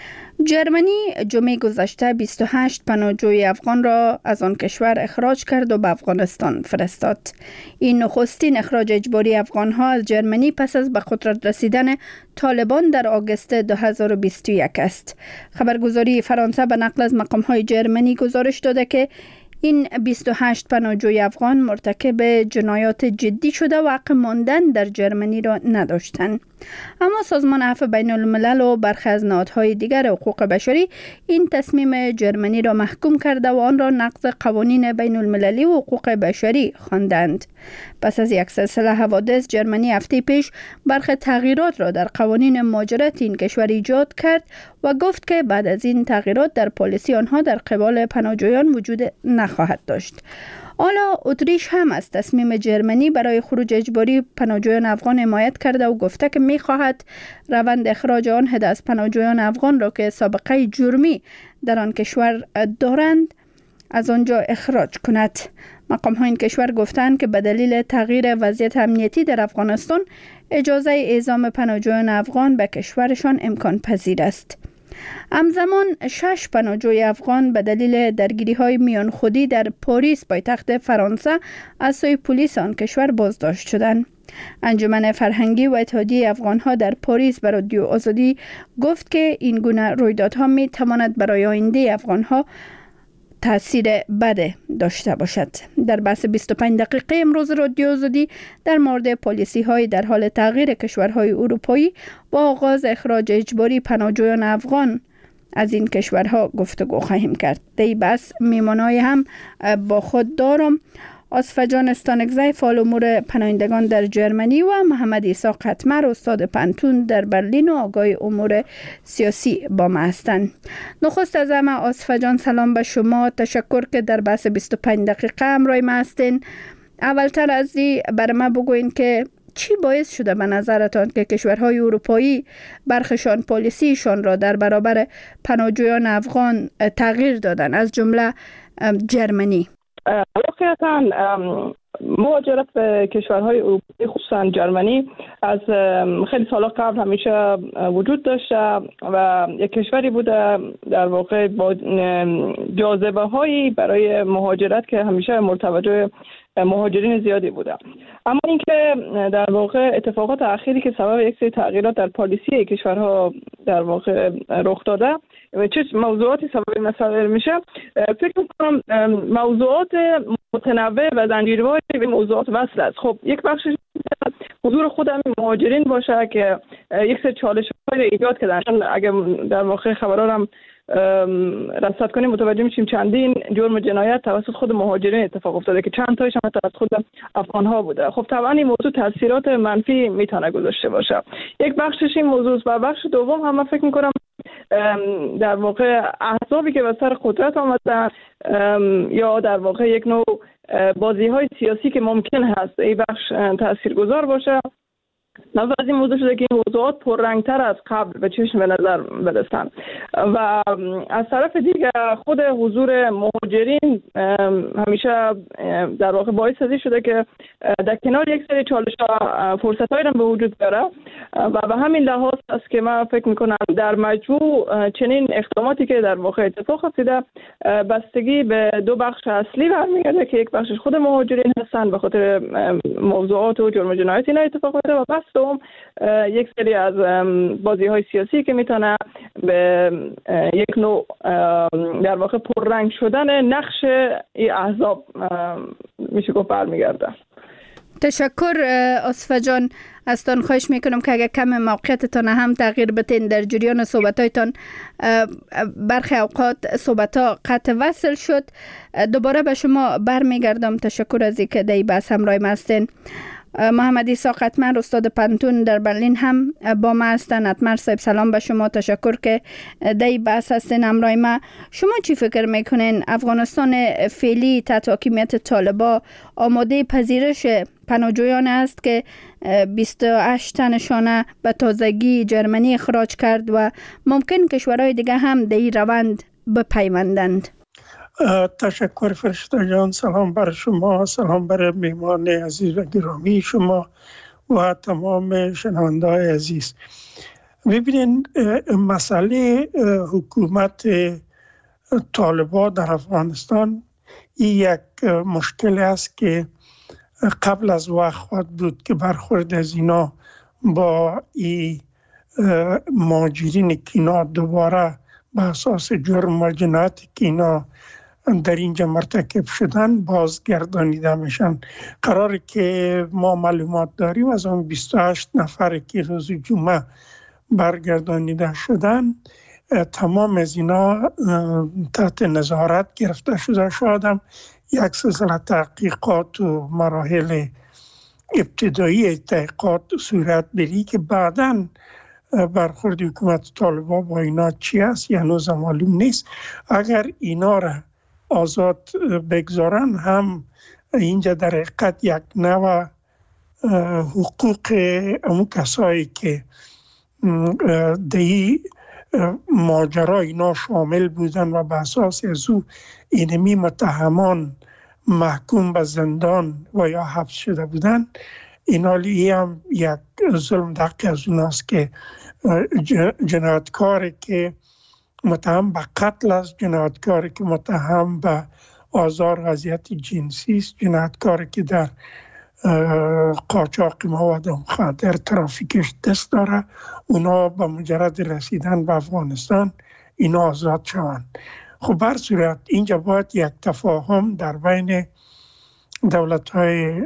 جرمنی جمعه گذشته بیست و هشت پناهجوی افغان را از آن کشور اخراج کرد و به افغانستان فرستاد. این نخستین اخراج اجباری افغان‌ها از جرمنی پس از به قدرت رسیدن طالبان در آگوست دو هزار و بیست و یک است. خبرگزاری فرانسه به نقل از مقام‌های جرمنی گزارش داده که این بیست و هشت پناهجوی افغان مرتکب جنایات جدی شده و حق ماندن در جرمنی را نداشتند. اما سازمان عفو بین الملل و برخی از نهادهای دیگر حقوق بشری این تصمیم جرمنی را محکوم کرده و آن را نقض قوانین بین المللی و حقوق بشری خواندند. پس از یک سلسله حوادث، جرمنی هفته پیش برخی تغییرات را در قوانین مهاجرت این کشور ایجاد کرد و گفت که بعد از این تغییرات در پالیسی آنها در قبال پناهجویان وجود نخواهد داشت. حالا اتریش هم از تصمیم جرمنی برای خروج اجباری پناهجویان افغان حمایت کرده و گفته که می‌خواهد روند اخراج آن عده از پناهجویان افغان را که سابقه جرمی در آن کشور دارند از آنجا اخراج کند. مقام‌ها این کشور گفتند که به دلیل تغییر وضعیت امنیتی در افغانستان اجازه اعزام پناهجویان افغان به کشورشان امکان پذیر است. همزمان شش پناهجوی افغان به دلیل درگیری‌های میان خودی در پاریس پایتخت فرانسه از سوی پلیس آن کشور بازداشت شدند. انجمن فرهنگی و اتحادیه افغان‌ها در پاریس به رادیو آزادی گفت که این گونه رویدادها می تواند برای آینده افغان‌ها تأثیر بد داشته باشد. در بحث بیست و پنج دقیقه امروز رادیو آزادی در مورد پالیسی های در حال تغییر کشورهای اروپایی با آغاز اخراج اجباری پناهجویان افغان از این کشورها گفتگو خواهیم کرد. در این بحث میمانای هم با خود دارم. آصفجان استانکزی فعال امور پناهندگان در جرمنی و محمد عیسی قطمر استاد پنتون در برلین و آگاه امور سیاسی با ما هستند. نخست از همه آصفجان سلام به شما، تشکر که در بحث بیست و پنج دقیقه همراه ما هستین. اولتر از این برای ما بگوین که چی باعث شده به نظرتان که کشورهای اروپایی برخشان پالیسیشان را در برابر پناهجویان افغان تغییر دادن، از جمله جرمنی؟ واقعا مهاجرت به کشورهای اروپایی خصوصا جرمنی از خیلی سال قبل همیشه وجود داشته و یک کشوری بوده در واقع با جاذبه هایی برای مهاجرت که همیشه مرتبط مهاجرین زیادی بوده. اما اینکه در واقع اتفاقات اخیری که سبب یک سری تغییرات در پالیسی کشورها در واقع رخ داده و چه موضوعاتی سبب مسئله میشه، فکر میکنم موضوعات متنوع و زنجیروار به موضوعات وصل است. خب یک بخشش حضور خود همین مهاجرین باشه که یک سری چالش‌های ایجاد کردن. اگه در واقع خبرها هم رصد کنیم متوجه میشیم چندین جرم جنایت توسط خود مهاجرین اتفاق افتاده که چند تایش هم توسط خود افغان ها بوده. خب طبعا این موضوع تاثیرات منفی میتونه گذاشته باشه. یک بخشش این موضوع است و بخش دوم هم من فکر میکنم در واقع احزابی که به سر قدرت آمدن یا در واقع یک نوع بازی های سیاسی که ممکن هست این بخش تاثیرگذار باشه. نظر از این موضوع شده که این موضوعات پررنگتر از قبل به چشم به نظر برسن و از طرف دیگه خود حضور مهاجرین همیشه در واقع باعث ازی شده که در کنار یک سری چالش‌ها فرصت‌هایی هم به وجود بیاره و به همین لحاظ است که من فکر می‌کنم در مجموع چنین اقداماتی که در واقع اتفاق افتاده بستگی به دو بخش اصلی برمیگرده که یک بخشش خود مهاجرین هستن به خاطر موضوعات و جرم جنایت اینا اتفاق افتاده و بس دوم یک سری از بازی های سیاسی که میتونه به یک نوع در واقع پررنگ شدن نقش این احزاب میشه گفت برمیگرده. تشکر آصفه جان. از تان خواهش میکنم که اگر کم موقعیتتان هم تغییر بتین در جریان صحبتایتان. برخی اوقات صحبت ها قطع وصل شد. دوباره به شما برمیگردم. تشکر از اینکه در بحث همراه ما هستین. محمد عیسی قطمر استاد پنتون در برلین هم با ما هستن. اتمر صاحب سلام به شما، تشکر که در بحث هستین همراه ما. شما چی فکر میکنین افغانستان فعلی تحت حاکمیت طالبان آماده پذیرش پناهجویان است که بیست و هشت تنشان به تازگی جرمنی اخراج کرد و ممکن کشورهای دیگه هم در این روند بپیوندند؟ تشکر فرشته جان. سلام بر شما، سلام بر میهمان عزیز و گرامی شما و تمام شنونده های عزیز. ببینین مسئله حکومت طالبان در افغانستان این یک مشکل است که قبل از وقت خواهد بود که برخورد از اینا با این مهاجرین که اینا دوباره به اساس جرم و جنایت که اینا در اینجا مرتکب شدن بازگردانیده میشن. قراره که ما معلومات داریم از اون بیست و هشت نفر که روز جمعه برگردانیده شدن تمام از اینا تحت نظارت گرفته شده. شاید هم یک سلسله تحقیقات و مراحل ابتدایی تحقیقات صورت بری که بعداً برخورد حکومت طالبان با اینا چی است یا هنوز معلوم نیست. اگر اینا را آزاد بگذارن هم اینجا در حقیقت یک نوع حقوق امو کسایی که دی ماجرا اینا شامل بودن و به اساس از او اینمی متهمان محکوم به زندان و یا حبس شده بودن، اینالی هم یک ظلم دقیق از اوناست که جنایتکاری که متهم به قتل است، جنایتکاری که متهم به آزار و اذیت جنسی است، جنایتکاری که در قاچاق مواد مخدر ترافیکش دست داره، اونا به مجرد رسیدن به افغانستان اینا آزاد شوند. خب بر صورت اینجا باید یک تفاهم در بین دولت‌های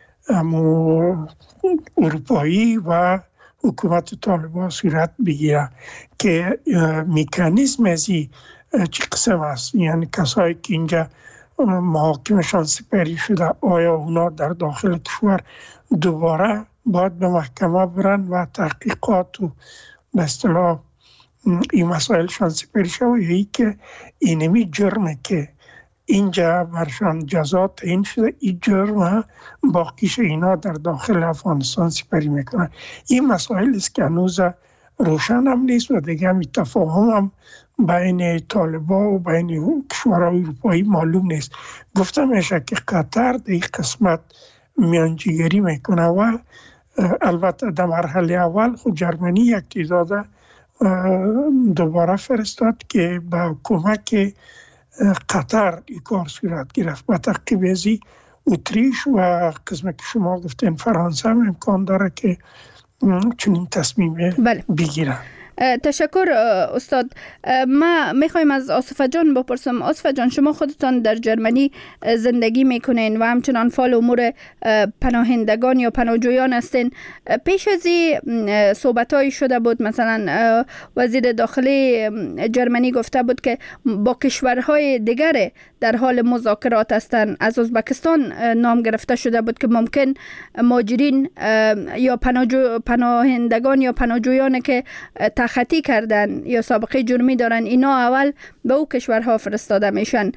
اروپایی و حکومت طالبان صورت بگیره که مکانیزم ازی چی قسم است. یعنی کسایی که اینجا محاکمشان سپری شده، آیا اونا در داخل کشور دوباره باید به محکمه برن و تحقیقات و به اصطلاح این مسائلشان سپری شود، یا ای که اینمی جرمه که اینجا برشان جزا تعیین شده این جرم باقیش اینا در داخل افغانستان سپری میکنن. این مسائل است که هنوز روشن هم نیست و دیگه هم تفاهم هم بین طالبان و بین کشورهای اروپایی معلوم نیست. گفتم میشه که قطر در این قسمت میانجیگری میکنه و البته در مرحله اول خود جرمنی یک تعداد دوباره فرستاد که با کمک قطر این کار صورت گرفت. با تعقیب ازی اتریش و قسمت که شما گفتین فرانسه هم امکان داره که چنین تصمیم بله. بگیرن. تشکر استاد. ما میخوایم از آصفه جان بپرسم. آصفه جان، شما خودتان در جرمنی زندگی میکنین و همچنان فعال امور پناهندگان یا پناهجویان هستین. پیش از این صحبتایی شده بود، مثلا وزیر داخلی جرمنی گفته بود که با کشورهای دیگر در حال مذاکرات هستند. از ازبکستان نام گرفته شده بود که ممکن مهاجرین یا پناهجو پناهندگان یا پناهجویان که تخطی کردن یا سابقه جرمی دارن اینا اول به او کشورها فرستاده میشن.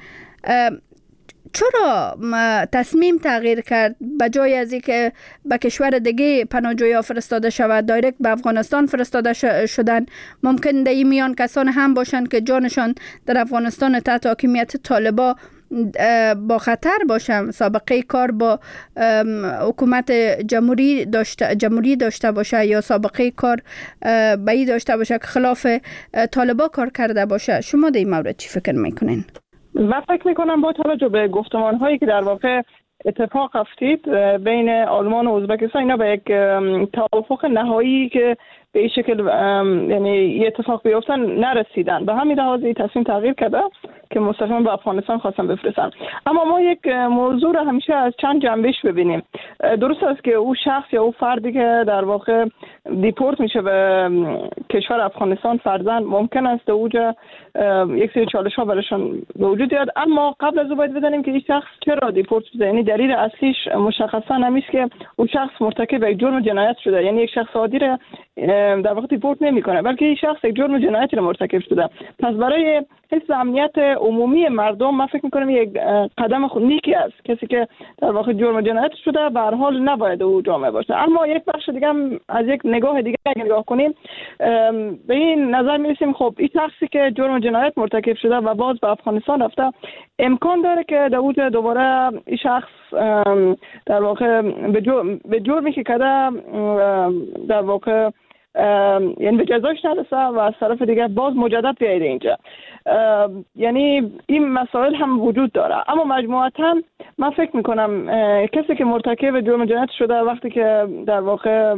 چرا تصمیم تغییر کرد به جای از اینکه به کشور دیگه پناهجویا فرستاده شود دایرکت به افغانستان فرستاده شدن؟ ممکن در این میان کسان هم باشند که جانشان در افغانستان تحت حاکمیت طالبان با خطر باشم، سابقه کار با حکومت جمهوری داشته جمهوری داشته باشه یا سابقه کار به این داشته باشه که خلاف طالبان کار کرده باشه. شما در این مورد چی فکر میکنین؟ من فکر میکنم با توجه به گفتمان هایی که در واقع اتفاق افتید بین آلمان و ازبکستان، اینا به یک توافق نهایی که به این شکل یعنی یه اتفاق بیفتن نرسیدن. به همین لحاظ تصمیم تغییر کرده که مستقیما به افغانستان خواستن بفرستن. اما ما یک موضوع رو همیشه از چند جنبش ببینیم. درست است که او شخص یا او فردی که در واقع دیپورت میشه به کشور افغانستان فرزن ممکن است اوجا یک سری چالش ها برایشان به وجود بیاد، اما قبل از او باید بدانیم که این شخص چرا دیپورت شده. یعنی دلیل اصلیش مشخصا نمیست که اون شخص مرتکب یک جرم جنایت شده، یعنی یک شخص عادی را در واقع دیپورت نمیکنه، بلکه این شخص یک جرم جنایتی را مرتکب شده. پس برای حفظ امنیت عمومی مردم من فکر میکنم یک قدم خود نیکی است. کسی که در واقع جرم جنایت شده به هر حال نباید او جامعه باشه. اما یک بخش دیگه هم از یک نگاه دیگه اگه نگاه کنیم به این نظر میرسیم خب این شخصی که جرم جنایت مرتکب شده و باز به افغانستان رفته امکان داره که در دوباره این شخص در واقع به جرمی که کرده در واقع یعنی به جزایش نرسه و از طرف دیگه باز مجدد بیاید اینجا. یعنی این مسائل هم وجود داره. اما مجموعاً من فکر میکنم کسی که مرتکب جرم جنایت شده وقتی که در واقع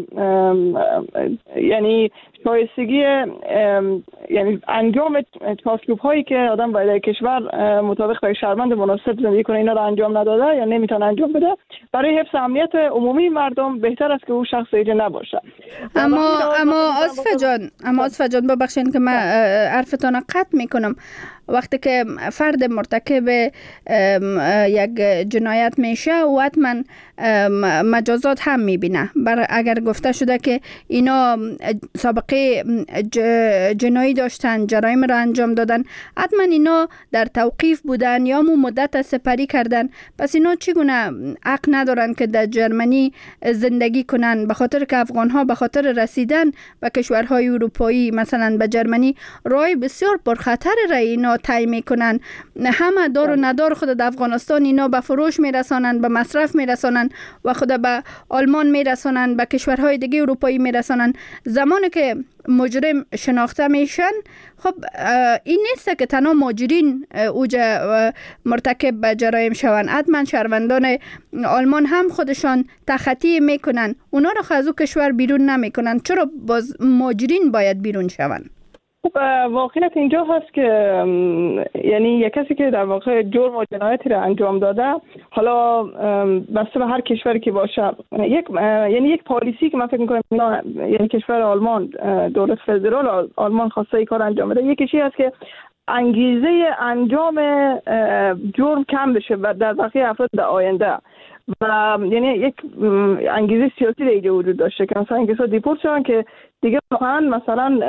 یعنی شایستگی یعنی انجام چارچوب هایی که آدم باید در کشور مطابق با شهروند مناسب زندگی کنه اینا رو انجام نداده یا نمیتونه انجام بده، برای حفظ امنیت عمومی مردم بهتر است که او شخص اینجا نباشه. اما اما آصفه جان اما آصفه جان ببخشید که من حرفتون رو قطع میکنم. وقتی که فرد مرتکب یک جنایت میشه و حتما مجازات هم میبینه. بر اگر گفته شده که اینا سابقه جنایی داشتن، جرایم را انجام دادن، حتما اینا در توقیف بودن یا مو مدت سپری کردن، پس اینا چگونه حق ندارن که در جرمنی زندگی کنن؟ به خاطر که افغان ها به خاطر رسیدن به کشورهای اروپایی مثلا به جرمنی راه بسیار پرخطر را اینا طی میکنن. همه دار و ندار خود در افغانستان اینا به فروش میرسانن، به مصرف میرسانن و خود به آلمان میرسانن، به کشورهای دیگه اروپایی میرسانن. زمانی که مجرم شناخته میشن خب این نیست که تنها مجرمین اوجا مرتکب به جرایم شوند، حتما شهروندان آلمان هم خودشان تخطی میکنن، اونا رو از او کشور بیرون نمیکنن. چرا باز مجرمین باید بیرون شوند؟ واقعیت اینجا هست که یعنی یک کسی که در واقع جرم و جنایتی را انجام داده، حالا بسته به هر کشوری که باشه، یک یعنی یک پالیسی که من فکر می‌کنم یعنی کشور آلمان، دولت فدرال آلمان خواسته این کار انجام بده، یکیشی هست که انگیزه انجام جرم کم بشه و در بقیه افراد در آینده و یعنی یک انگیزه سیاسی در اینجا وجود داشته که مثلا این کسا دیپورت شدن که دیگه واقعا مثلا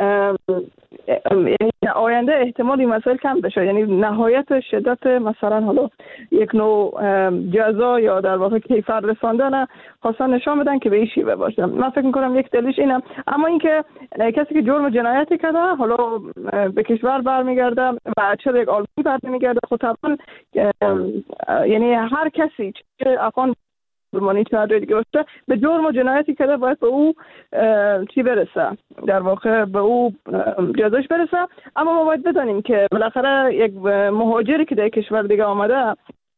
آینده احتمال این مسائل کم بشه، یعنی نهایت شدت مثلا حالا یک نوع جزا یا در واقع کیفر رساندن خواستن نشان بدن که به این شیوه باشه. من فکر میکنم یک دلیلش اینه. اما اینکه کسی که جرم جنایتی کرده حالا به کشور برمیگرده و چه یک آلمانی برمیگرده، خب طبعا یعنی هر کسی چه افغان آلمانی چه جای دیگه باشه به جرم و جنایتی کرده باید به او چی برسه، در واقع به او جزاش برسه. اما ما باید بدانیم که بالاخره یک مهاجری که در کشور دیگه آمده،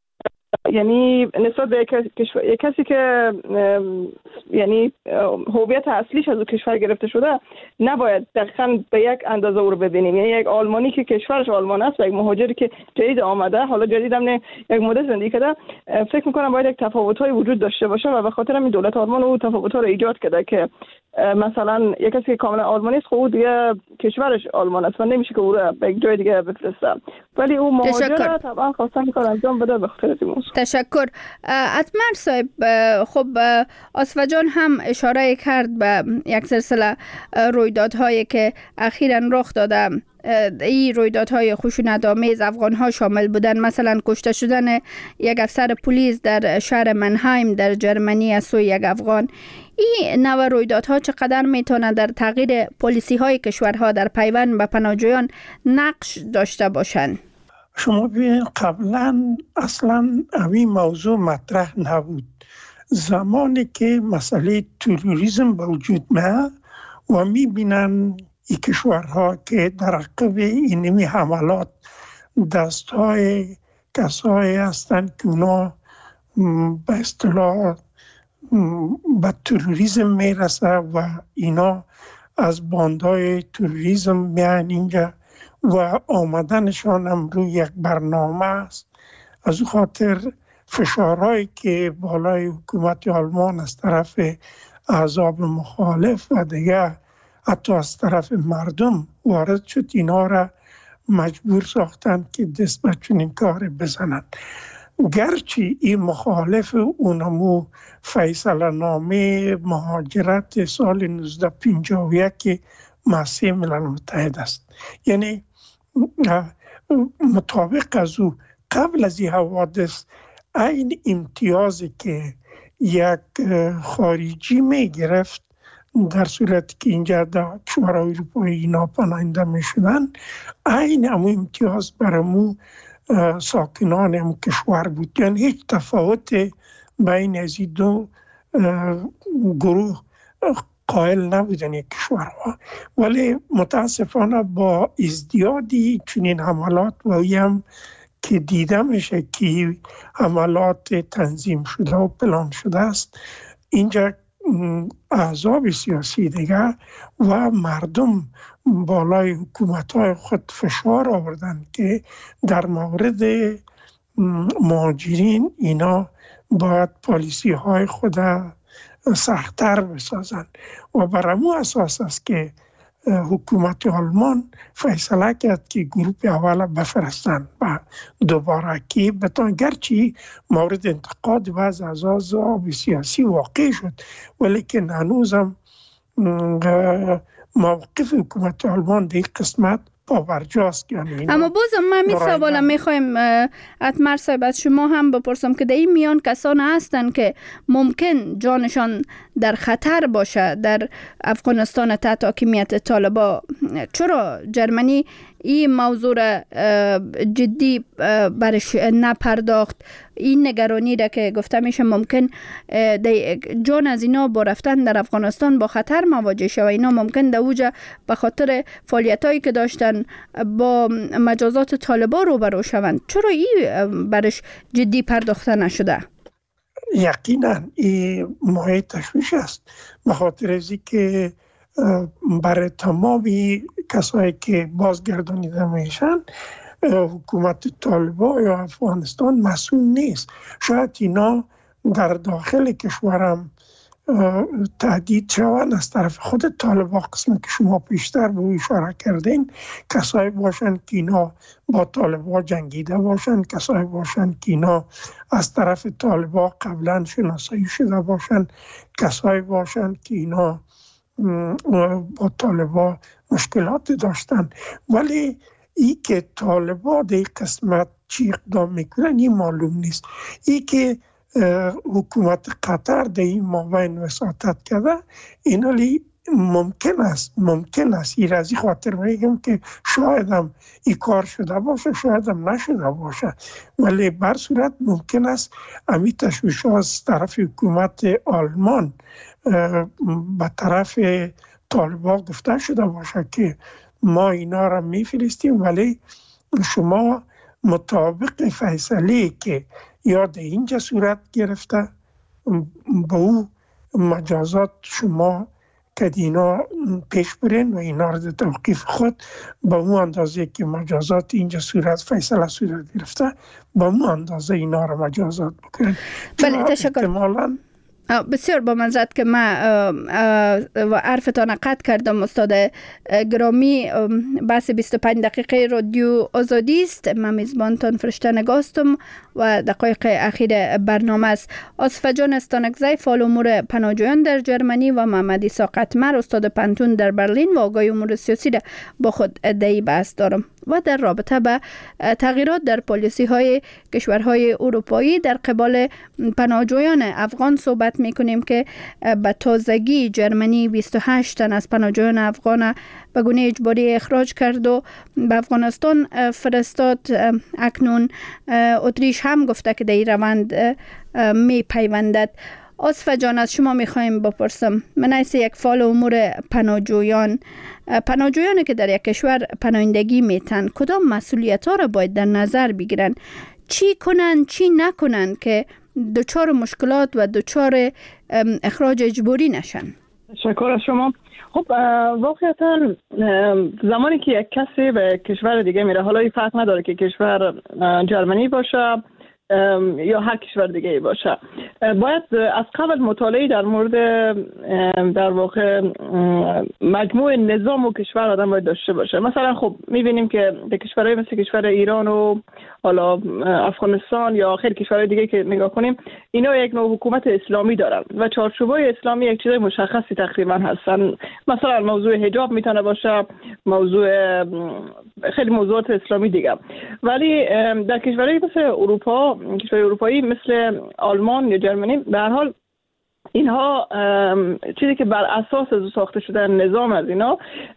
یعنی نسبت به یک کسی که یعنی هویت اصلیش از او کشور گرفته شده، نباید دقیقاً به یک اندازه او رو ببینیم. یعنی یک آلمانی که کشورش آلمان است و یک مهاجری که جدید آمده، حالا جدید هم نه یک مدت زندگی کرده، فکر میکنم باید یک تفاوت‌های وجود داشته باشه و به خاطر همین دولت آلمان او تفاوت‌ها رو ایجاد کرده که مثلا یک کسی که کاملا آلمانی است، خب او دیگه کشورش آلمان است و نمیشه که او رو به یک جای دیگه بفرسته، ولی او مهاجر طبعا خواستن که کار انجام بده به خاطر این موضوع. تشکر. اتمر صاحب، خب آصفه جان هم اشاره کرد به یک سلسله رویدادهایی که اخیراً رخ داده. این رویدادهای خشونت‌آمیز افغان‌ها شامل بودن، مثلا کشته شدن یک افسر پلیس در شهر منهایم در جرمنی از سوی یک افغان. این نوع رویدادها چقدر میتونه در تغییر پلیسی‌های کشورها در پیوند به پناهجویان نقش داشته باشند؟ شما ببینید قبلا اصلا این موضوع مطرح نبود. زمانی که مسئله تروریسم به وجود میاد و میبینن این کشورها که در عقب اینمی حملات دستهای کسایی هستند که اونا به اصطلاح به تروریسم میرسه و اینا از باندهای تروریسم میان اینجا و آمدنشان هم روی یک برنامه است. از خاطر فشارهایی که بالای حکومت آلمان از طرف احزاب مخالف و دیگه حتی از طرف مردم وارد شد، اینا را مجبور ساختند که دست به چنین کار بزنند. گرچه این مخالف اونمو فیصله نامه مهاجرت سال نوزده پنجاه و یک مؤسسه ملل متحد است، یعنی مطابق از او قبل از این حوادث این امتیازی که یک خارجی می گرفت در صورتی که اینجا در کشورهای اروپایی اینا پناهنده می شدن، این همو امتیاز برامو ساکنان همو کشور بود. یعنی هیچ تفاوت بین از این دو گروه قائل نبودن یک کشورها، ولی متاسفانه با ازدیادی چنین حملات و هم که دیده میشه که حملات تنظیم شده و پلان شده است، اینجا احزاب سیاسی دیگه و مردم بالای حکومت‌های خود فشار آوردن که در مورد مهاجرین اینا باید پالیسی های خود سخت‌تر بسازن و بر همون اساس است که حکومت آلمان فیصله کرد که گروپ اول بفرستن و دوباره که بتان گرچه مورد انتقاد بعض از احزاب سیاسی واقع شد، ولی که هنوزم موقف حکومت آلمان در این قسمت پاورجاست. یعنی اما بازم من می سوالم میخوایم اتمر صاحب از شما هم بپرسم که در این میان کسان هستن که ممکن جانشان در خطر باشه در افغانستان تحت حاکمیت طالبان. چرا جرمنی این موضوع را جدی برش نپرداخت؟ این نگرانی را که گفته میشه ممکن جان از اینا با رفتن در افغانستان با خطر مواجه شود، اینا ممکن در اوجه به خاطر فعالیتایی که داشتن با مجازات طالبان روبرو شوند. چرا این برش جدی پرداخته نشده؟ یقینا این مایه تشویش است، به خاطر از که برای تمامی کسایی که بازگردانیده میشن حکومت طالبان یا افغانستان مسئول نیست. شاید اینا در داخل کشورم تهدید شوند از طرف خود طالبان، قسمی که شما پیشتر به او اشاره کردین، کسایی باشند که اینا با طالبان جنگیده باشند، کسایی باشند که اینا از طرف طالبان قبلا شناسایی شده باشند، کسایی باشند که اینا با طالبان مشکلات داشتن. ولی ای که طالبان در قسمت چی اقدام میکنن این معلوم نیست. ای که حکومت قطر در این مابین وساطت کرده، اینالی ممکن است ممکن است این از این خاطر میگم که شاید هم این کار شده باشه، شاید هم نشده باشه، ولی بر صورت ممکن است امی تشویش ها از طرف حکومت آلمان به طرف طالبان گفته شده باشه که ما اینا را میفرستیم، ولی شما مطابق فیصله که یا در اینجا صورت گرفته با او مجازات شما که اینا پیش برین و اینا را در توقیف خود با اون اندازه که مجازات اینجا صورت فیصله صورت گرفته با اون اندازه اینا را مجازات بکنین. بله تشکر. بسیار با منظرت که ما و عرفتان قطع کردم استاد گرامی. بحث بیست و پنج دقیقه رادیو آزادی است. من میزبانتان فرشته نگاستم و دقایق اخیر برنامه است. آصفه جان استانکزی فعال امور پناهجویان در جرمنی و محمد عیسی قطمر استاد پنتون در برلین و آگاهی امور سیاسی را با خود دهی بحث دارم و در رابطه به تغییرات در پالیسی های کشورهای اروپایی در قبال پناهجویان افغان صحبت میکنیم که به تازگی جرمنی بیست و هشت تن از پناهجویان افغان به گونه اجباری اخراج کرد و به افغانستان فرستاد. اکنون اتریش هم گفته که در این روند می پیوندد. آصفه جان از شما میخوایم بپرسم، من از یک فعال امور پناهجویان پناهجویانی که در یک کشور پناهندگی میتن کدام مسئولیت ها را باید در نظر بگیرن؟ چی کنن چی نکنن که دچار مشکلات و دچار اخراج اجباری نشن؟ تشکر از شما. خب واقعا زمانی که یک کسی به کشور دیگه میره، حالا این فرق نداره که کشور جرمنی باشه یا هر کشور دیگه ای باشه، باید از قبل مطالعه در مورد در واقع مجموع نظام و کشور آدم باید داشته باشه. مثلا خب میبینیم که در کشورهای مثل کشور ایران و حالا افغانستان یا خیلی کشورهای دیگه که نگاه کنیم، اینا یک نوع حکومت اسلامی دارن و چارچوبای اسلامی یک چیز مشخصی تقریبا هستن. مثلا موضوع حجاب میتونه باشه، موضوع خیلی موضوعات اسلامی دیگه. ولی در کشورهای مثل اروپا، کشورهای اروپایی مثل آلمان یا جرمنی، به هر حال اینها چیزی که بر اساس ساخته شده نظام از اینا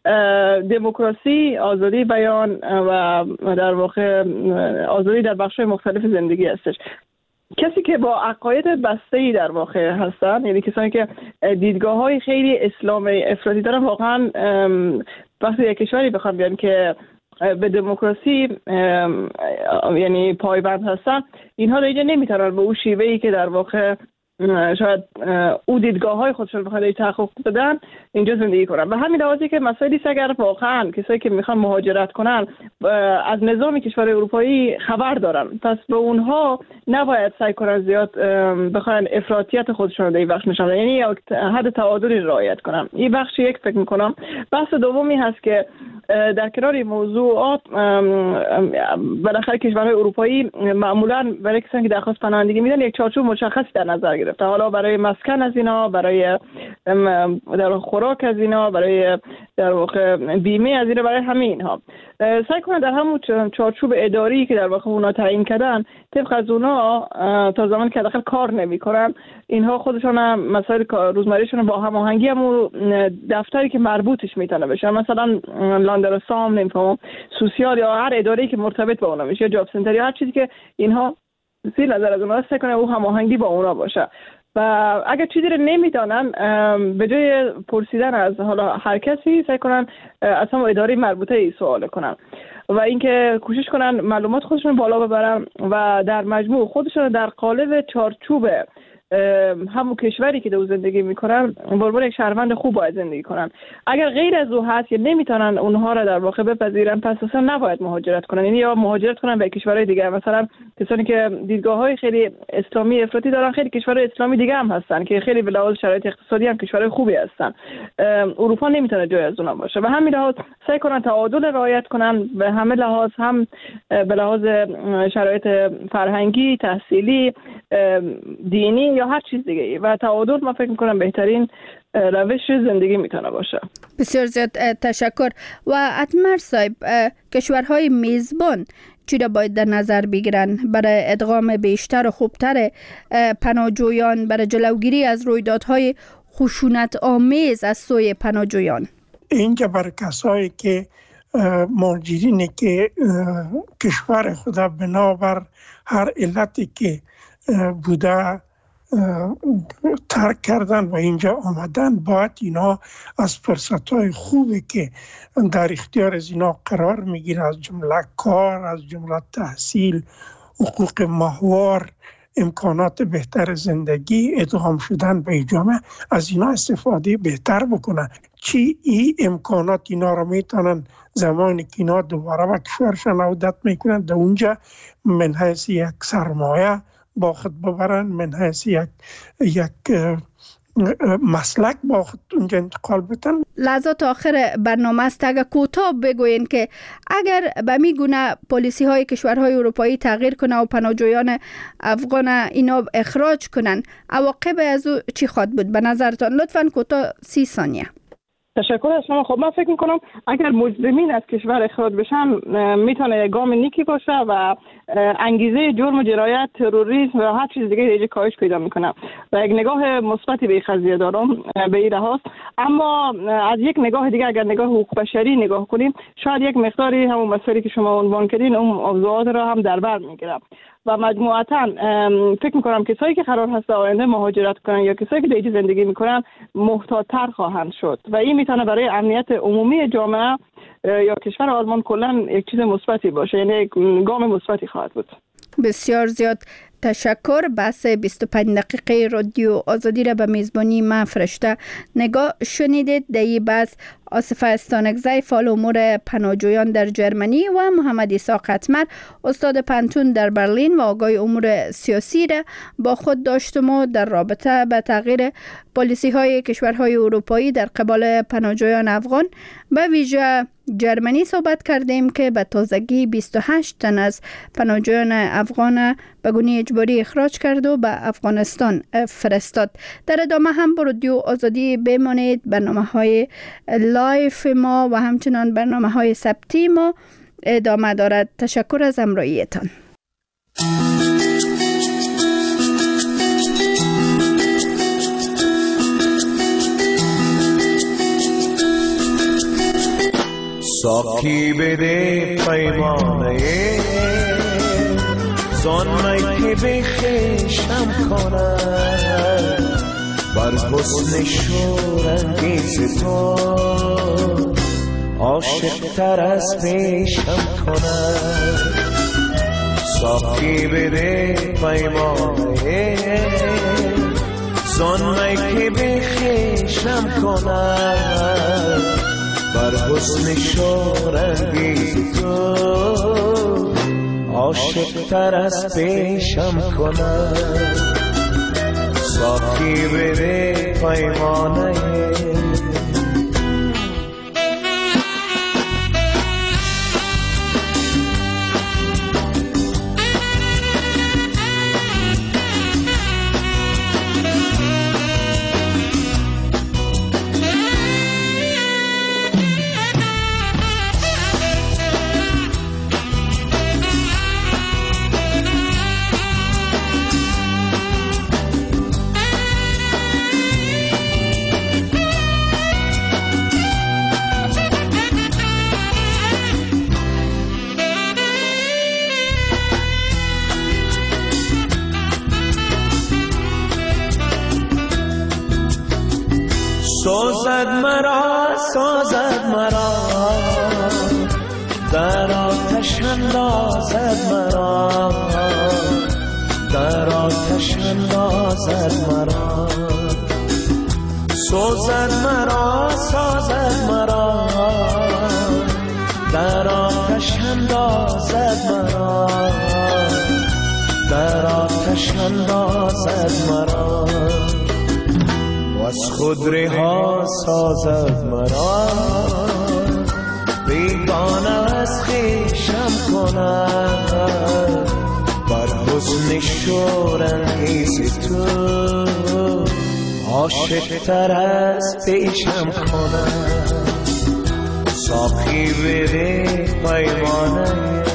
دموکراسی، آزادی بیان و در واقع آزادی در بخش‌های مختلف زندگی هستش. کسی که با عقاید بسته‌ای در واقع هستن، یعنی کسانی که دیدگاه‌های خیلی اسلام افراطی دارن، واقعا وقتی یک کشوری بخوام بیان که به دموکراسی یعنی پایبند هستن، اینها دیگه نمیتونن به اون شیوهی که در واقع شاید او دیدگاه های خودشون بخواد تحقق بدن اینجا زندگی کنن. و همین لحاظی که مسائلی اگر واقعا کسایی که میخوان مهاجرت کنن از نظام کشور اروپایی خبر دارن، پس به اونها نباید سعی کنن زیاد بخوان افراطیت خودشون رو در این بخش نشون بدن، یعنی حد تعادلی رعایت کنن. این بخش یک فکر میکنم. بحث دومی هست که در کنار موضوعات بالاخره کشورهای اروپایی معمولا برای کسانی که درخواست پناهندگی میدن یک چارچوب مشخصی در نظر گرفته، حالا برای مسکن از اینا، برای در خوراک از اینا، برای در واقع بیمه از اینا، برای همین اینها سعی کنن در همون چارچوب اداری که در واقع اونا تعیین کردن طبق از اونا تا زمانی که داخل کار نمیکنن اینها خودشون مسائل روزمرهشون با هماهنگی هم دفتری که مربوطش میتونه بشه، مثلا لاندرسام نمیفهمم سوسیال یا هر اداری که مرتبط با اونا میشه، جاب سنتر یا هر چیزی که اینها زیر نظر از اونا سعی کنن او هماهنگی با اونا باشه. و اگر چیزی رو نمیدانن به جای پرسیدن از حالا هر کسی سعی کنن از هم اداره مربوطه ای سوال کنن و اینکه کوشش کنن معلومات خودشون بالا ببرن و در مجموع خودشون در قالب چارچوب همون کشوری که در زندگی میکنن به عنوان یک شهروند خوب باید زندگی کنن. اگر غیر از او هست یا نمیتونن اونها را در واقع بپذیرن، پس اصلا نباید مهاجرت کنن، یعنی یا مهاجرت کنن به کشورهای دیگه. مثلا کسانی که دیدگاه های خیلی اسلامی افراطی دارن. خیلی کشورهای اسلامی دیگه هم هستن که خیلی به لحاظ شرایط اقتصادی هم کشورهای خوبی هستن. اروپا نمیتونه جای از اونها باشه و همین لحاظ سعی کنن تعادل رعایت کنن به همه لحاظ، هم به لحاظ شرایط فرهنگی، تحصیلی، دینی یا هر چیز دیگه و تعادل ما فکر میکنم بهترین روش زندگی میتونه باشه. بسیار زیاد تشکر. و اتمر صاحب، کشورهای میزبان چی را باید در نظر بگیرن برای ادغام بیشتر و خوبتر پناهجویان، برای جلوگیری از رویدادهای خشونت آمیز از سوی پناهجویان؟ اینجا برای کسایی که مهاجرینی که کشور خدا بنابر هر علتی که بوده ترک کردن و اینجا آمدن، باید اینا از فرصتهای خوبی که در اختیار از اینا قرار میگیره، از جمله کار، از جمله تحصیل، حقوق ماهوار، امکانات بهتر زندگی، ادغام شدن به جامعه، از اینا استفاده بهتر بکنن. چی این امکانات اینا را میتونن زمانی که اینا دوباره به کشورشان عودت میکنن در اونجا من حیث یک سرمایه با خود ببرن، من حیث یک یک مسلک با خود اونجا انتقال بتن. لحظات آخر برنامه است، اگر کوتاه بگوین که اگر به می گونه پالیسی های کشورهای اروپایی تغییر کنه و پناهجویان افغان اینا اخراج کنن، عواقب از او چی خواهد بود به نظرتان؟ لطفاً کوتاه سی ثانیه. تشکر از شما. خب من فکر میکنم اگر مجرمین از کشور اخراج بشن میتونه یک گام نیکی باشه و انگیزه جرم و جنایت، تروریسم و هر چیز دیگه دیگه کاهش پیدا میکنه و یک نگاه مثبتی به این قضیه دارم به این لحاظ. اما از یک نگاه دیگه اگر نگاه حقوق بشری نگاه کنیم، شاید یک مقداری همون مسئله که شما عنوان کردین اون موضوعات را هم در بر میگیره و مجموعاً فکر میکنم کسایی که قرار هست آینده مهاجرت کنن یا کسایی که دیگه زندگی میکنن محتاط‌تر خواهند شد و این میتونه برای امنیت عمومی جامعه یا کشور آلمان کلا یک چیز مثبتی باشه، یعنی یک گام مثبتی خواهد بود. بسیار زیاد تشکر. بحث بیست و پنج دقیقه رادیو آزادی را به میزبانی من فرشته نگاه شنیدید. در این بحث آصف استانکزی، فعال امور پناهجویان در جرمنی، و محمد اسحاق اتمر، استاد پانتون در برلین و آگاه امور سیاسی را با خود داشتم و در رابطه به تغییر پالیسی های کشورهای اروپایی در قبال پناهجویان افغان به ویژه جرمنی صحبت کردیم که به تازگی بیست و هشت تن از پناهجویان افغان به گونه اجباری اخراج کرد و به افغانستان فرستاد. در ادامه هم با رادیو آزادی بمانید. برنامه‌های لایف ما و همچنان برنامه‌های ثبتی ما ادامه دارد. تشکر از همراهیتان. ساقی بده پیمانه زانمه که بخشم کنم بر حسن شورانگیز تو عاشق تر از پیشم کنم. ساقی بده پیمانه زانمه که بخشم کنم بر حسن شورانگیز تو عاشق تر از پیشم کنم. ساقی بده پیمانه سازد مرا سازد مرا در آتش اندازد مرا در آتش اندازد مرا سازد مرا سازد مرا در آتش اندازد مرا در آتش اندازد مرا و از خود رها سازد مرا بیگانه از خویشم کند بر حسن شورانگیز تو عاشق تر از پیشم کند ساقی بده پیمانه